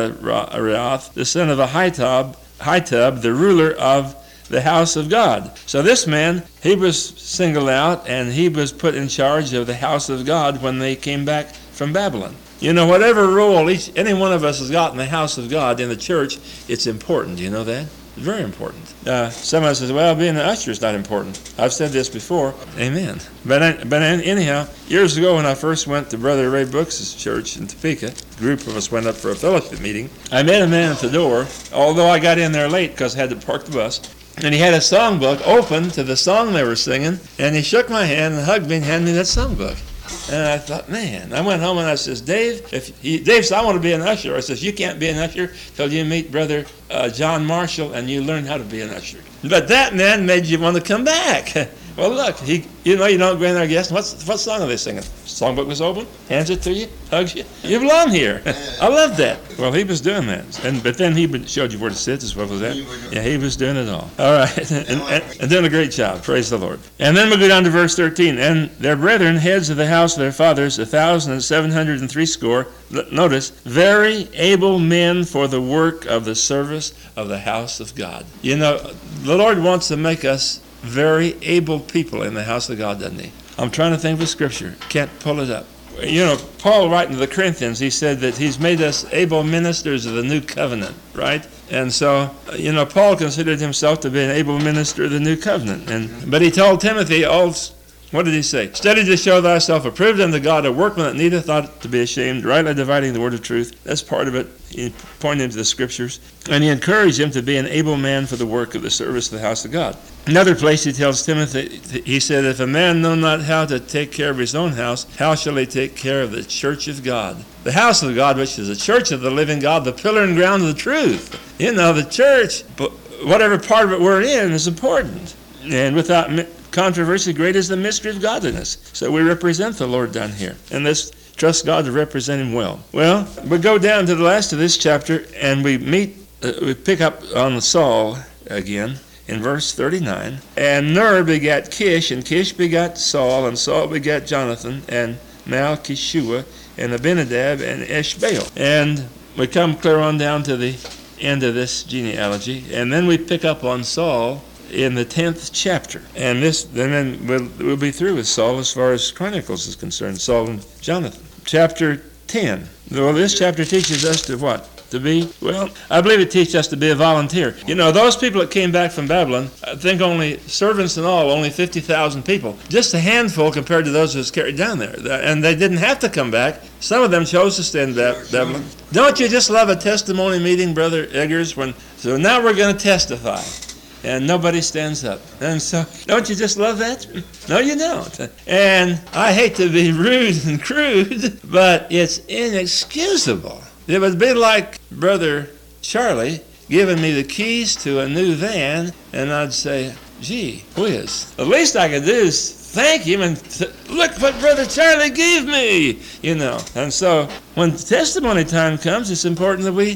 Merioth, the son of Ahitub, Ahitub, the ruler of the house of God. So this man, he was singled out, and he was put in charge of the house of God when they came back from Babylon. You know, whatever role each, any one of us has got in the house of God, in the church, it's important. Do you know that? It's very important. Uh, someone says, well, being an usher is not important. I've said this before. Amen. But, but anyhow, years ago when I first went to Brother Ray Brooks' church in Topeka, a group of us went up for a fellowship meeting. I met a man at the door, although I got in there late because I had to park the bus. And he had a songbook open to the song they were singing, and he shook my hand and hugged me and handed me that songbook. And I thought, man, I went home and I says, Dave, if he, Dave said, I want to be an usher. I says, you can't be an usher till you meet Brother uh, John Marshall and you learn how to be an usher. But that man made you want to come back. Well, look, he, you know, you don't go in there and guess, what's, what song are they singing? Songbook was open, hands it to you, hugs you. You belong here. I love that. Well, he was doing that. And But then he showed you where to sit as well as that. Yeah, he was doing it all. All right. and, and, and doing a great job. Praise the Lord. And then we go down to verse thirteen. And their brethren, heads of the house of their fathers, a thousand and seven hundred and three score, notice, very able men for the work of the service of the house of God. You know, the Lord wants to make us very able people in the house of God, doesn't he? I'm trying to think of a scripture. Can't pull it up. You know, Paul writing to the Corinthians, he said that he's made us able ministers of the new covenant, right? And so, you know, Paul considered himself to be an able minister of the new covenant. And But he told Timothy, all, what did he say? Study to show thyself approved unto God, a workman that needeth not to be ashamed, rightly dividing the word of truth. That's part of it. He pointed him to the scriptures. And he encouraged him to be an able man for the work of the service of the house of God. Another place he tells Timothy, he said, if a man know not how to take care of his own house, how shall he take care of the church of God? The house of God, which is the church of the living God, the pillar and ground of the truth. You know, the church, whatever part of it we're in, is important. And without controversy, great is the mystery of godliness. So we represent the Lord down here. And let's trust God to represent him well. Well, we go down to the last of this chapter, and we meet, uh, we pick up on Saul again. In verse thirty-nine, and Ner begat Kish, and Kish begat Saul, and Saul begat Jonathan, and Malchishua, and Abinadab, and Eshbaal. And we come clear on down to the end of this genealogy, and then we pick up on Saul in the tenth chapter. And this, then we'll, we'll be through with Saul as far as Chronicles is concerned, Saul and Jonathan. Chapter ten. Well, this chapter teaches us to what? To be, well, I believe it teaches us to be a volunteer. You know, those people that came back from Babylon, I think only, servants and all, only fifty thousand people. Just a handful compared to those who was carried down there. And they didn't have to come back. Some of them chose to stay in Babylon. Don't you just love a testimony meeting, Brother Eggers? When, so now we're going to testify. And nobody stands up. And so, don't you just love that? No, you don't. And I hate to be rude and crude, but it's inexcusable. It would be like Brother Charlie giving me the keys to a new van, and I'd say, gee whiz. The least I could do is thank him and th- look what Brother Charlie gave me, you know. And so when testimony time comes, it's important that we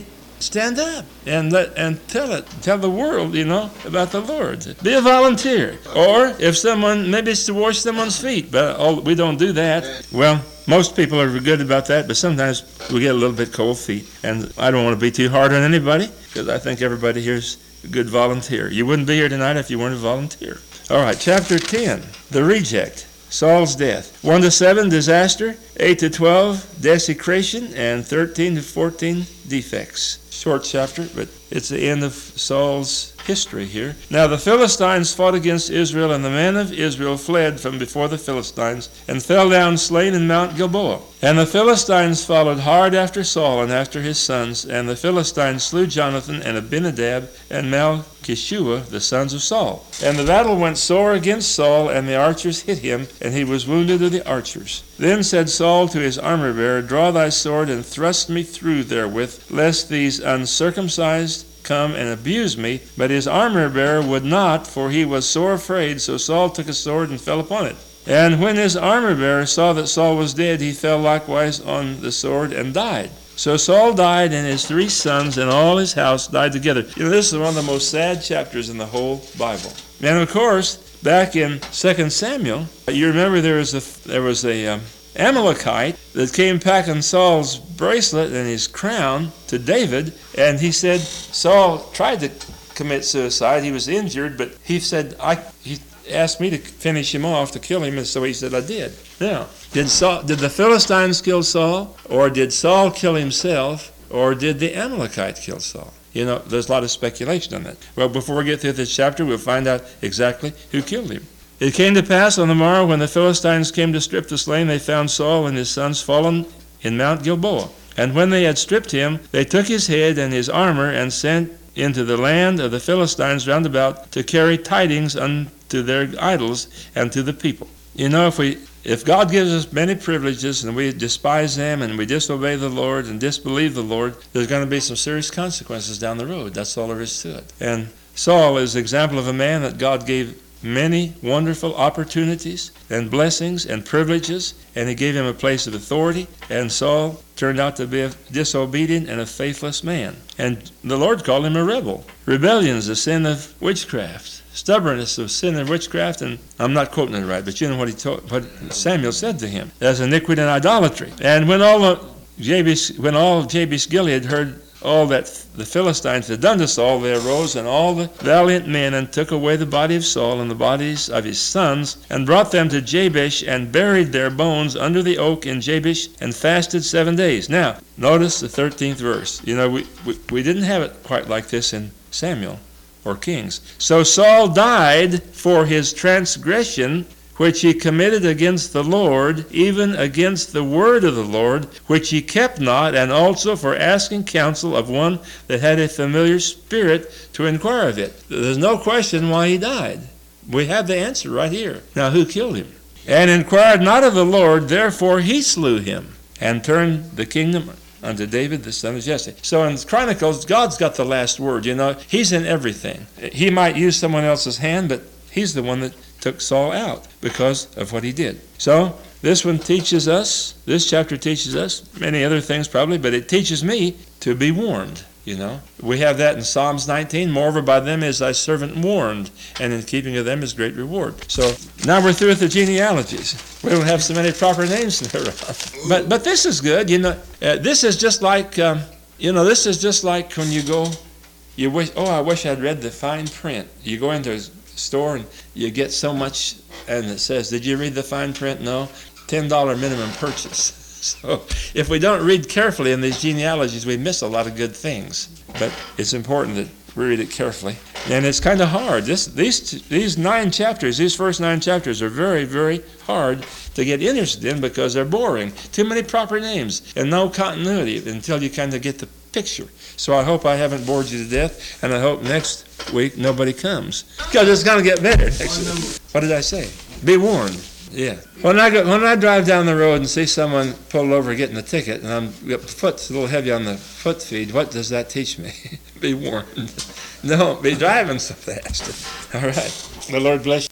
stand up and let and tell it, tell the world, you know, about the Lord. Be a volunteer. Or if someone, maybe it's to wash someone's feet, but all, we don't do that. Well, most people are good about that, but sometimes we get a little bit cold feet. And I don't want to be too hard on anybody, because I think everybody here's a good volunteer. You wouldn't be here tonight if you weren't a volunteer. All right, chapter ten, the reject. Saul's death. one to seven, disaster. eight to twelve, desecration. And thirteen to fourteen, defects. Short chapter, but it's the end of Saul's history here. Now the Philistines fought against Israel, and the men of Israel fled from before the Philistines, and fell down slain in Mount Gilboa. And the Philistines followed hard after Saul and after his sons, and the Philistines slew Jonathan and Abinadab and Malchishua, the sons of Saul. And the battle went sore against Saul, and the archers hit him, and he was wounded of the archers. Then said Saul to his armor-bearer, Draw thy sword, and thrust me through therewith, lest these uncircumcised come and abuse me. But his armor-bearer would not, for he was sore afraid. So Saul took a sword and fell upon it. And when his armor-bearer saw that Saul was dead, he fell likewise on the sword and died. So Saul died, and his three sons and all his house died together. You know, this is one of the most sad chapters in the whole Bible. And of course, back in Second Samuel, you remember there was a there was a um, Amalekite that came packing Saul's bracelet and his crown to David, and he said Saul tried to commit suicide. He was injured, but he said I he asked me to finish him off, to kill him, and so he said I did. Now, did Saul, did the Philistines kill Saul, or did Saul kill himself, or did the Amalekite kill Saul? You know, there's a lot of speculation on that. Well, before we get through this chapter, we'll find out exactly who killed him. It came to pass on the morrow, when the Philistines came to strip the slain, they found Saul and his sons fallen in Mount Gilboa. And when they had stripped him, they took his head and his armor, and sent into the land of the Philistines round about to carry tidings unto their idols and to the people. You know, if we if God gives us many privileges and we despise them and we disobey the Lord and disbelieve the Lord, there's going to be some serious consequences down the road. That's all there is to it. And Saul is an example of a man that God gave many wonderful opportunities and blessings and privileges, and he gave him a place of authority, and Saul turned out to be a disobedient and a faithless man. And the Lord called him a rebel. Rebellion is a sin of witchcraft. Stubbornness of sin and witchcraft, and I'm not quoting it right, but you know what he told, what Samuel said to him. That's iniquity and idolatry. And when all the Jabesh, when all Jabesh Gilead heard all that the Philistines had done to Saul, they arose, and all the valiant men, and took away the body of Saul and the bodies of his sons, and brought them to Jabesh, and buried their bones under the oak in Jabesh, and fasted seven days. Now, notice the thirteenth verse. You know, we, we, we didn't have it quite like this in Samuel or Kings. So Saul died for his transgression, which he committed against the Lord, even against the word of the Lord, which he kept not, and also for asking counsel of one that had a familiar spirit to inquire of it. There's no question why he died. We have the answer right here. Now, who killed him? And inquired not of the Lord, therefore he slew him, and turned the kingdom unto David the son of Jesse. So in Chronicles, God's got the last word. You know, he's in everything. He might use someone else's hand, but he's the one that took Saul out because of what he did. So this one teaches us, this chapter teaches us many other things probably, but it teaches me to be warned. You know, we have that in Psalms nineteen. Moreover, by them is thy servant warned, and in keeping of them is great reward. So now we're through with the genealogies. We don't have so many proper names around. But but this is good. You know, uh, this is just like um, you know, this is just like when you go, you wish. Oh, I wish I'd read the fine print. You go into a store and you get so much, and it says, "Did you read the fine print?" No, ten dollar minimum purchase. So if we don't read carefully in these genealogies, we miss a lot of good things. But it's important that we read it carefully. And it's kind of hard. This, these, these nine chapters, these first nine chapters are very, very hard to get interested in because they're boring. Too many proper names and no continuity until you kind of get the picture. So I hope I haven't bored you to death, and I hope next week nobody comes. Because it's going to get better next week. What did I say? Be warned. Yeah. When I go, when I drive down the road and see someone pull over getting a ticket, and I'm foot's a little heavy on the foot feed, what does that teach me? Be warned. Don't be driving so fast. All right. The Lord bless you.